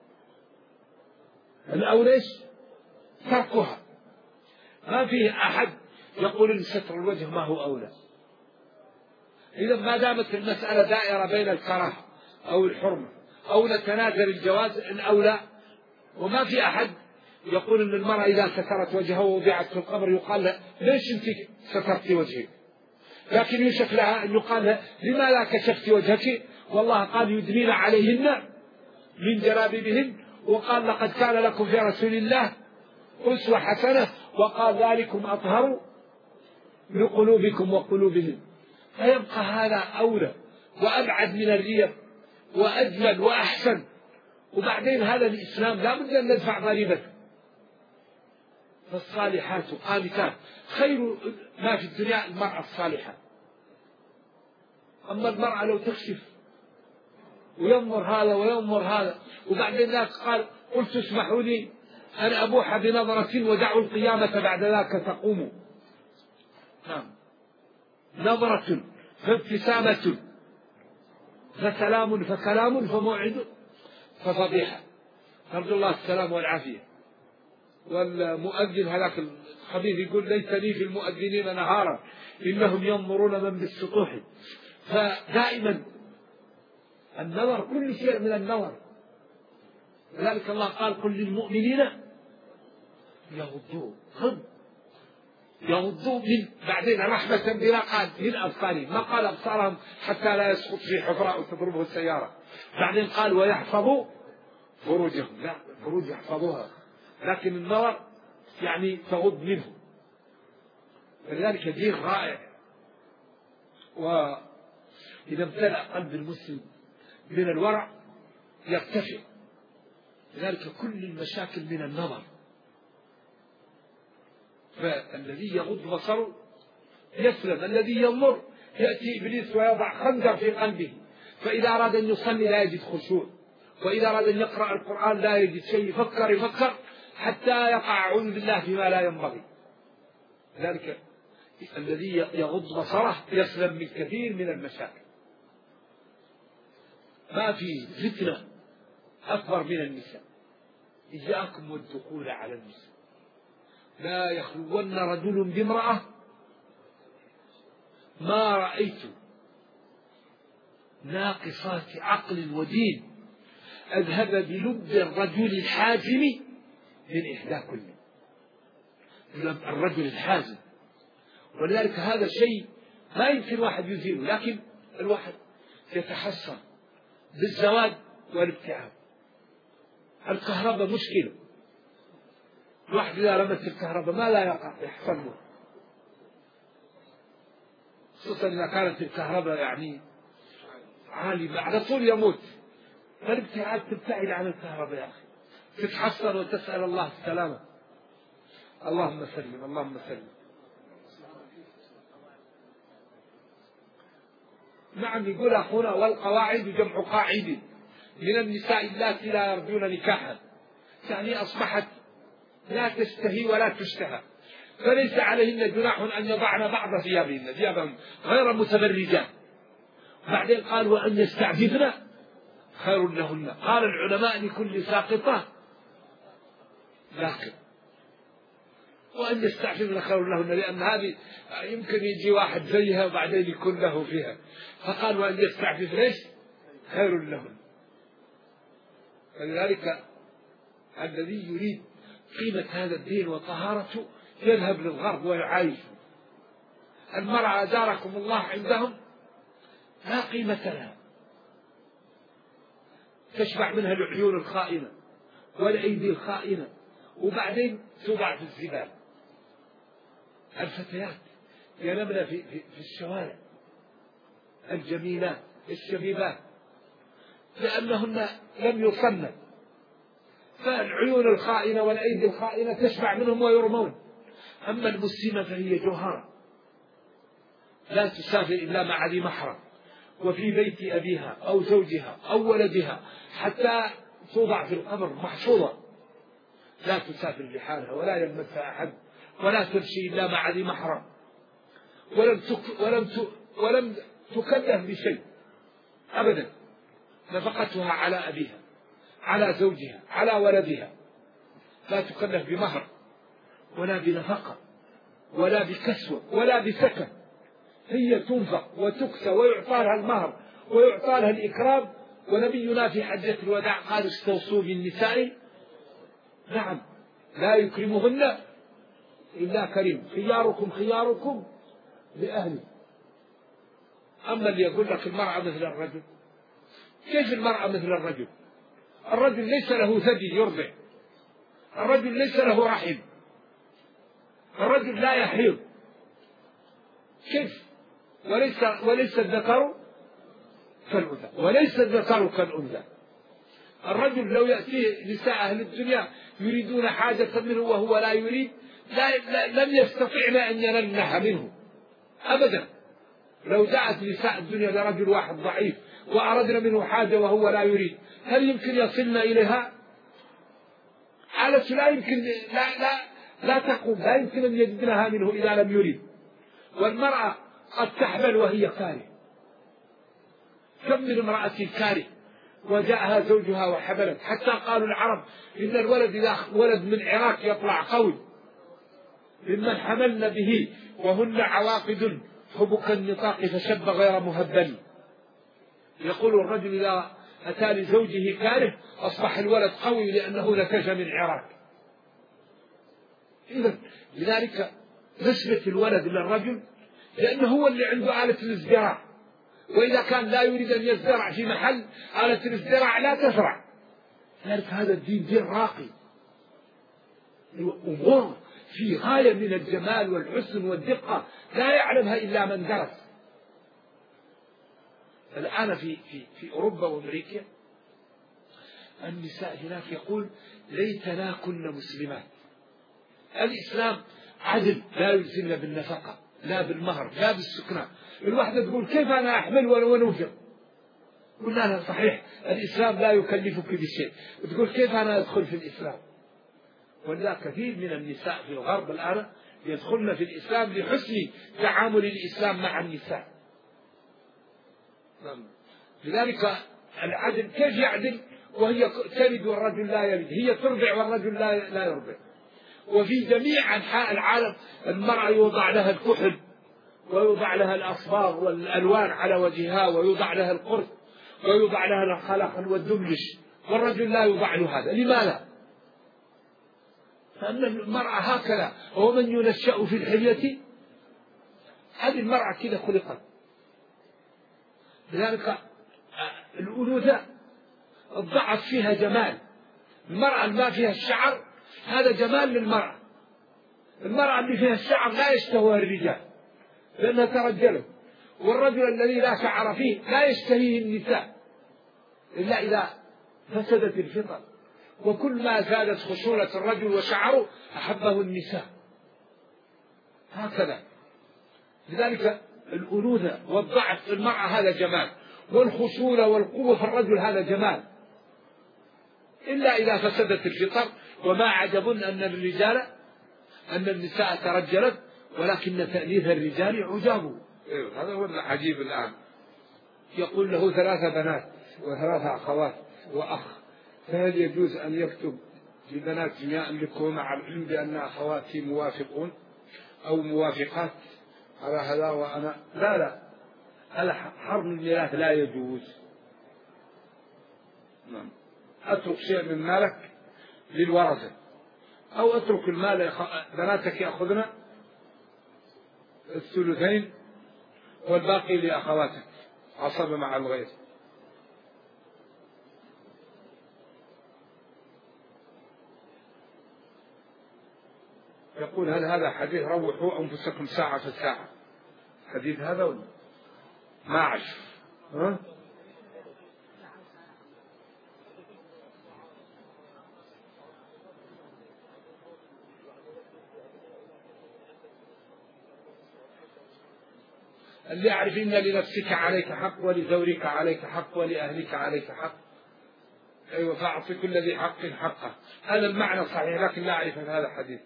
الأولى إيش؟ تركها. ما فيه أحد يقول إن ستر الوجه ما هو أولى. إذا ما دامت المسألة دائرة بين الكراهة أو الحرمة أو نتنازل الجواز الأولى. وما في أحد يقول إن المرأة إذا سترت وجهها ووضعت في القبر يقال لها ليش أنت سترت وجهك؟ لكن يوشك لها أن يقال لها لما لا كشفت وجهك؟ والله قال يدنين عليهن من جلابيبهن، وقال لقد كان لكم في رسول الله أسوة حسنة، وقال ذلكم أطهر لقلوبكم وقلوبهم. فيبقى هذا أولى وأبعد من الرياء وأجمل وأحسن. وبعدين هذا الإسلام لا بد أن ندفع ضريبته. فالصالحات قانتات خير ما في الدنيا المرأة الصالحة. أما المرأة لو تكشف وينظر هذا وينظر هذا وبعدين ذاك قال قلت اسمحوا لي أن أبوح بنظرة ودعوا القيامة بعد ذاك تقوموا. نعم، نظرة فابتسامة فسلام فكلام فموعد ففضيحة. نرجو الله السلام والعافية. والمؤذن هذاك الخبيث يقول ليس لي في المؤذنين نهارا إنهم ينظرون من بالسطوح. فدائما النظر كل شيء من النظر. لذلك الله قال قل للمؤمنين يغضوا خذ يغضوا من بعدين رحمة بنا قال من أبصارهم، ما قال أبصارهم حتى لا يسقط في حفرة أو تضربه السيارة. بعدين قال ويحفظوا فروجهم، لا فروج يحفظوها لكن النظر يعني تغض منه. فلذلك دين رائع. وإذا امتلأ قلب المسلم من الورع يرتفع. لذلك كل المشاكل من النظر. فالذي يغض بصره يسلم. الذي ينظر يأتي إبليس ويضع خنجر في قلبه، فإذا أراد أن يصلي لا يجد خشوع، وإذا أراد أن يقرأ القرآن لا يجد شيء، يفكر يفكر حتى يقع أعوذ بالله فيما لا ينبغي. ذلك الذي يغض بصره يسلم من كثير من المشاكل. ما في فتنة أكبر من النساء. إياكم والدخول على النساء. لا يخلون رجل بامرأة ما رأيت ناقصات عقل ودين أذهب بلب الرجل الحازم من إحداكن. الرجل الحازم. ولذلك هذا شيء ما يمكن واحد يزيله، لكن الواحد يتحسر بالزواج والابتعاد. الكهرباء مشكلة. الواحد إذا رمت الكهرباء ما لا يقع يحصل له، خصوصا إذا كانت الكهرباء يعني عالية على طول يموت. فالابتعاد تبتعد عن الكهرباء يا أخي، تتحسر وتسأل الله السلامة. اللهم سلم اللهم سلم. نعم، يقول أخونا والقواعد جمع قاعد من النساء اللاتي لا يرجون نكاحا، يعني أصبحت لا تشتهي ولا تشتهى، فليس عليهن جناح أن يضعن بعض ثيابهن ثيابهم غير متبرجات. بعدين قال وأن يستعففن خير لهن. قال العلماء لكل ساقطة لاقط، وأن يستعففن خير لهن، لأن هذه يمكن يجي واحد زيها وبعدين يكون له فيها. فقال وأن يستعفف ليش خير لهن. فلذلك الذي يريد قيمة هذا الدين وطهارته يذهب للغرب ويعايش. المرأة داركم الله عندهم لا قيمة لها، تشبع منها العيون الخائنة والأيدي الخائنة، وبعدين توضع في الزبالة. الفتيات ينمن في, في, في الشوارع الجميلات الشبيبات لأنهن لم يصنن، فالعيون الخائنة والأيدي الخائنة تشبع منهم ويرمون. أما المسلمة فهي جوهرة لا تسافر إلا مع ذي محرم وفي بيت أبيها أو زوجها أو ولدها حتى توضع في القبر محفوظة، لا تسافر لحالها ولا يلمسها أحد ولا تمشي إلا مع ذي محرم، ولم تك ولم ت ولم تكلف بشيء أبدا، نفقتها على أبيها على زوجها على ولدها، لا تكلف بمهر ولا بنفقة ولا بكسوة ولا بسكن، هي تنفق وتكسى ويعطى لها المهر ويعطى لها الإكرام. ونبينا في حجة الوداع قال استوصوا بالنساء، نعم لا يكرمهن إلا كريم، خياركم خياركم لأهله. أما اللي يقول لك المرأة مثل الرجل، كيف المرأة مثل الرجل؟ الرجل ليس له ثدي يرضع، الرجل ليس له رحم، الرجل لا يحيض، كيف؟ وليس وليس الذكر كالأنثى، وليس الذكر كالأنثى. الرجل لو يأتيه نساء أهل الدنيا يريدون حاجة منه وهو لا يريد، لا, لا لم يستطعن أن ينلها منه أبدا. لو جاءت نساء الدنيا لرجل واحد ضعيف وأردنا منه حاجة وهو لا يريد، هل يمكن يصلنا إليها؟ حالة لا يمكن، لا لا لا تقوم، لا يمكن أن يجدنها منه إذا لم يريد. والمرأة قد تحمل وهي كاره، كم من امرأة كاره وجاءها زوجها وحملت، حتى قالوا العرب إن الولد إذا ولد من عراق يطلع قوي ممن حملن به وهن عواقد حبك النطاق فشب غير مهبل. يقول الرجل إذا أتى لزوجه كاره أصبح الولد قوي لأنه نتج من عراق. إذن لذلك نسبة الولد للرجل لأنه هو اللي عنده آلة الازدراع، وإذا كان لا يريد أن يزرع في محل آلة الازدراع لا تزرع. لذلك هذا الدين دين راقي، أمور في غاية من الجمال والحسن والدقة لا يعلمها إلا من درس. الآن في في في أوروبا وأمريكا النساء هناك يقول ليتنا كن مسلمات. الإسلام عدل، لا يلزمنا بالنفقة لا بالمهر لا بالسكنى. الواحدة تقول كيف أنا أحمل ونوفق؟ قلنا لها صحيح الإسلام لا يكلفك بشيء، تقول كيف أنا أدخل في الإسلام؟ ولا كثير من النساء في الغرب الآن يدخلن في الإسلام لحسن تعامل الإسلام مع النساء. لذلك العدل كيف يعدل وهي تلد والرجل لا يلد، هي ترضع والرجل لا لا يرضع. وفي جميع أنحاء العالم المرأة يوضع لها الكحل ويوضع لها الأصباغ والألوان على وجهها ويوضع لها القرص ويوضع لها الخلق والدملش، والرجل لا يوضع له هذا. لماذا؟ فأن المرأة هكذا، ومن ينشأ في الحلية، هذه المرأة كذا خلقت. لذلك الأنوثة الضعف فيها جمال. المرأة اللي ما فيها الشعر هذا جمال للمرأة. المرأة اللي فيها الشعر لا يشتهوها الرجال لأنها ترجلت، والرجل الذي لا شعر فيه لا يشتهيه النساء إلا إذا فسدت الفطر. وكل ما زادت خشونة الرجل وشعره أحبه النساء، هكذا. لذلك الأنوثة والضعف في المرأة هذا جمال، والخشونة والقوة في الرجل هذا جمال، إلا إذا فسدت الفطر. وما عجب أن الرجال أن النساء ترجلت ولكن تأنيث الرجال عجاب. هذا هو العجيب الآن. يقول له ثلاثة بنات وثلاثة أخوات وأخ، فهل يجوز أن يكتب لبنات جميعا لكم مع العلم بأن أخواتي موافقون أو موافقات على هذا وأنا لا لا هذا حرم الميراث لا يجوز. نعم. أترك شيء من مالك للورثة أو أترك المال بناتك يأخذن الثلثين والباقي لأخواتك عصب مع الغير. يقول هل هذا حديث روحوا أنفسكم ساعة في الساعة؟ حديث هذا ولا ما أعرف؟ ها؟ اللي يعرف إن لنفسك عليك حق ولزوجك عليك حق ولأهلك عليك حق. أيوة، فأعط كل ذي حق حقه. هذا المعنى صحيح، لكن لا أعرف من هذا الحديث.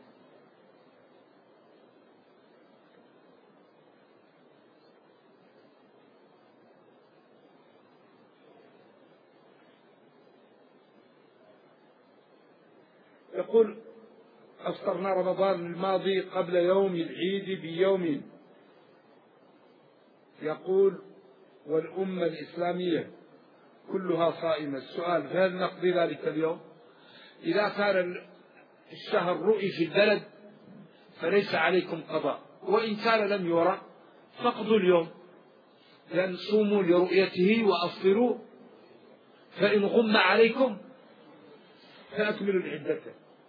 يقول: أفطرنا رمضان الماضي قبل يوم العيد بيوم. يقول: والأمة الإسلامية كلها صائمة. السؤال: فهل نقضي ذلك اليوم؟ إذا كان الشهر رؤي في البلد فليس عليكم قضاء، وإن كان لم يرى فاقضوا اليوم، لأن صوموا لرؤيته وأفطروا، فإن غم عليكم فأكملوا العدة.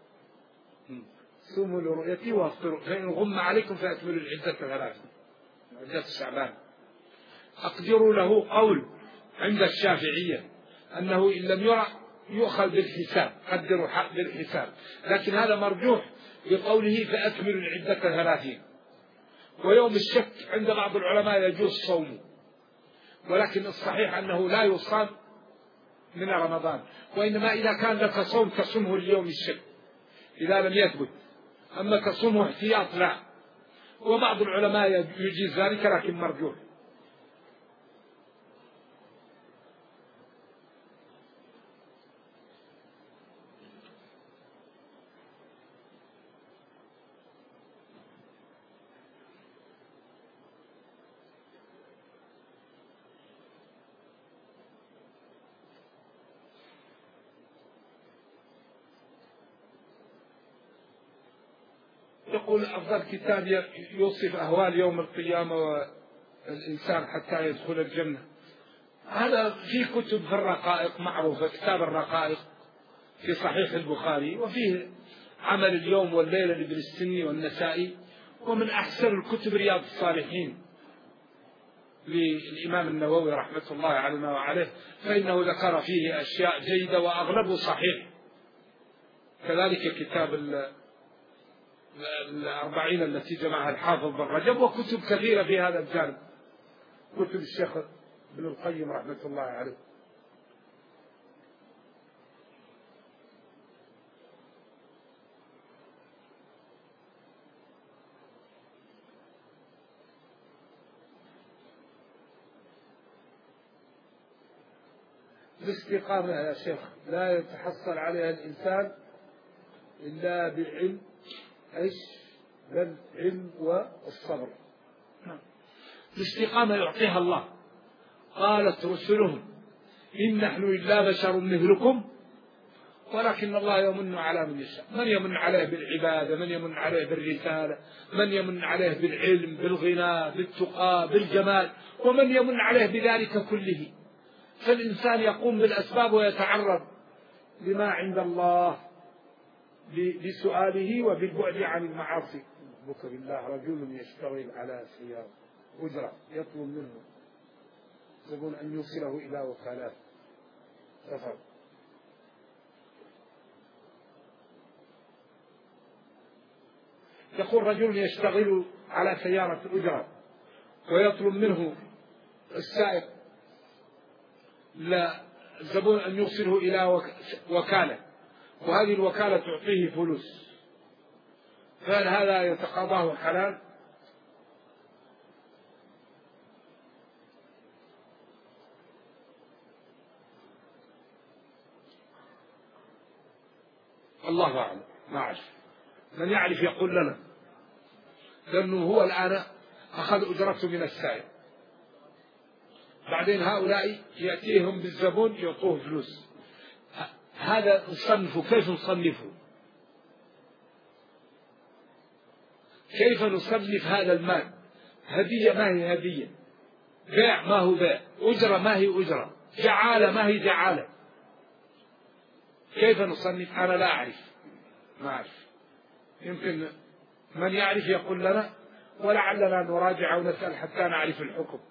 صوموا لرؤيته وأفطروا، فإن غم عليكم فأكملوا العدة ثلاثة، عدة شعبان. أقدروا له قول عند الشافعية أنه إن لم يرى يؤخذ بالحساب، قدروا حق بالحساب، لكن هذا مرجوح بقوله فأكملوا العدة ثلاثين. ويوم الشك عند بعض العلماء يجوز صومه، ولكن الصحيح أنه لا يصام من رمضان، وإنما إذا كان لك صوم تصومه اليوم الشك إذا لم يثبت، أما تصومه احتياط لا. وبعض العلماء يجيز ذلك لكن مرجوح. يقول: أفضل كتاب يوصف أهوال يوم القيامة والإنسان حتى يدخل الجنة. هذا في كتب في الرقائق معروفة، كتاب الرقائق في صحيح البخاري، وفيه عمل اليوم والليلة لابن السني والنسائي، ومن أحسن الكتب رياض الصالحين للإمام النووي رحمة الله علينا وعليه، فإنه ذكر فيه أشياء جيدة وأغلبه صحيح. كذلك كتاب الأربعين التي جمعها الحافظ بن رجب، وكتب كثيرة في هذا الجانب، كتب الشيخ ابن القيم رحمة الله عليه. الاستقامة يا شيخ لا يتحصل عليها الإنسان إلا بعلم ايش؟ بل علم والصبر. الاستقامة يعطيها الله. قالت رسلهم إن نحن إلا بشر مثلكم ولكن الله يمن على من يشاء. من يمن عليه بالعبادة، من يمن عليه بالرسالة، من يمن عليه بالعلم، بالغنى، بالتقى، بالجمال، ومن يمن عليه بذلك كله. فالإنسان يقوم بالأسباب ويتعرض لما عند الله بسؤاله وبالبعد عن المعاصي. بك بالله رجل يشتغل على سيارة أجرة يطلب منه يقول أن يوصله إلى وكالات سفر، يقول رجل يشتغل على سيارة أجرة ويطلب منه السائق لا الزبون أن يوصله إلى وكالة، وهذه الوكالة تعطيه فلوس، فهل هذا يتقاضاه حلال؟ الله أعلم، ما أعرف. من يعرف يقول لنا، لأنه هو الآن أخذ أجرته من السائق، بعدين هؤلاء يأتيهم بالزبون يعطوه فلوس. هذا نصنفه، كيف نصنفه؟ كيف نصنف هذا المال؟ هدية ما هي هدية، بيع ما هو بيع، أجرة ما هي أجرة، جعالة ما هي جعالة. كيف نصنف؟ أنا لا أعرف، ما أعرف. يمكن من يعرف يقول لنا، ولعلنا نراجع ونسأل حتى نعرف الحكم.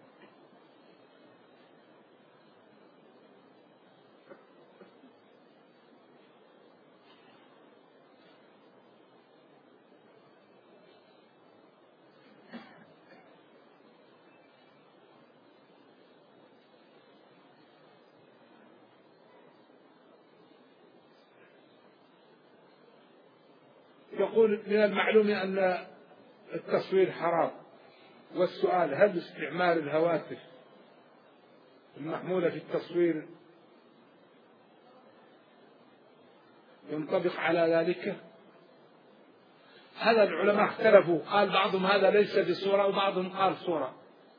يقول من المعلوم أن التصوير حرام، والسؤال هل استعمال الهواتف المحمولة في التصوير ينطبق على ذلك؟ هذا العلماء اختلفوا، قال بعضهم هذا ليس بصورة وبعضهم قال صورة،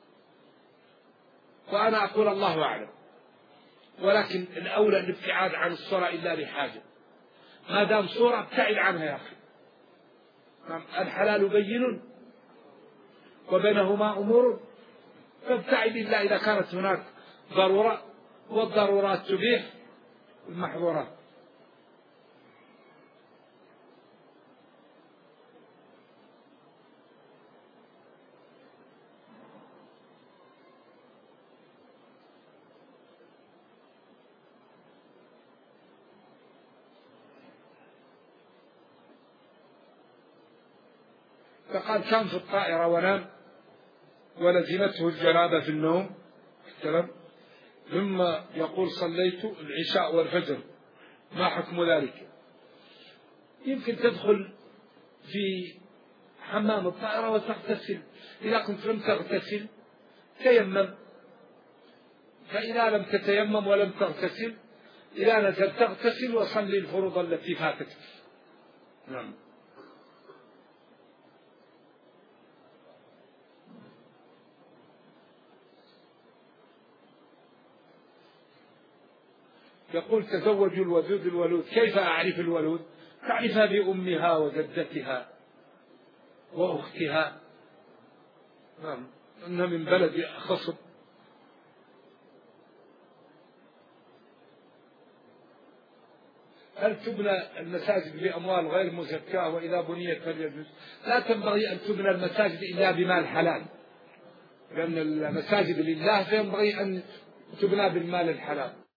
وأنا أقول الله أعلم، ولكن الأولى الابتعاد عن الصورة إلا لحاجة. ما دام صورة ابتعد عنها يا أخي، الحلال بين وبينهما أمور فابتعد إلا إذا كانت هناك ضرورة، والضرورات تبيح المحظورات. فقال كان في الطائرة ونام ولزمته الجنابة في النوم احتلم، ثم يقول صليت العشاء والفجر، ما حكم ذلك؟ يمكن تدخل في حمام الطائرة وتغتسل، إذا كنت لم تغتسل تيمم، فإذا لم تتيمم ولم تغتسل إذا نزلت تغتسل وصلي الفروض التي فاتتك. نعم. يقول تزوجوا الودود الولود، كيف أعرف الولود؟ تعرفها بأمها وجدتها وأختها، نعم، أنها من بلد خصب. هل تبنى المساجد بأموال غير مزكاة وإذا بنيت فليجوز؟ لا تنبغي أن تبنى المساجد إلا بمال حلال، لأن المساجد لله فينبغي أن تبنى بالمال الحلال.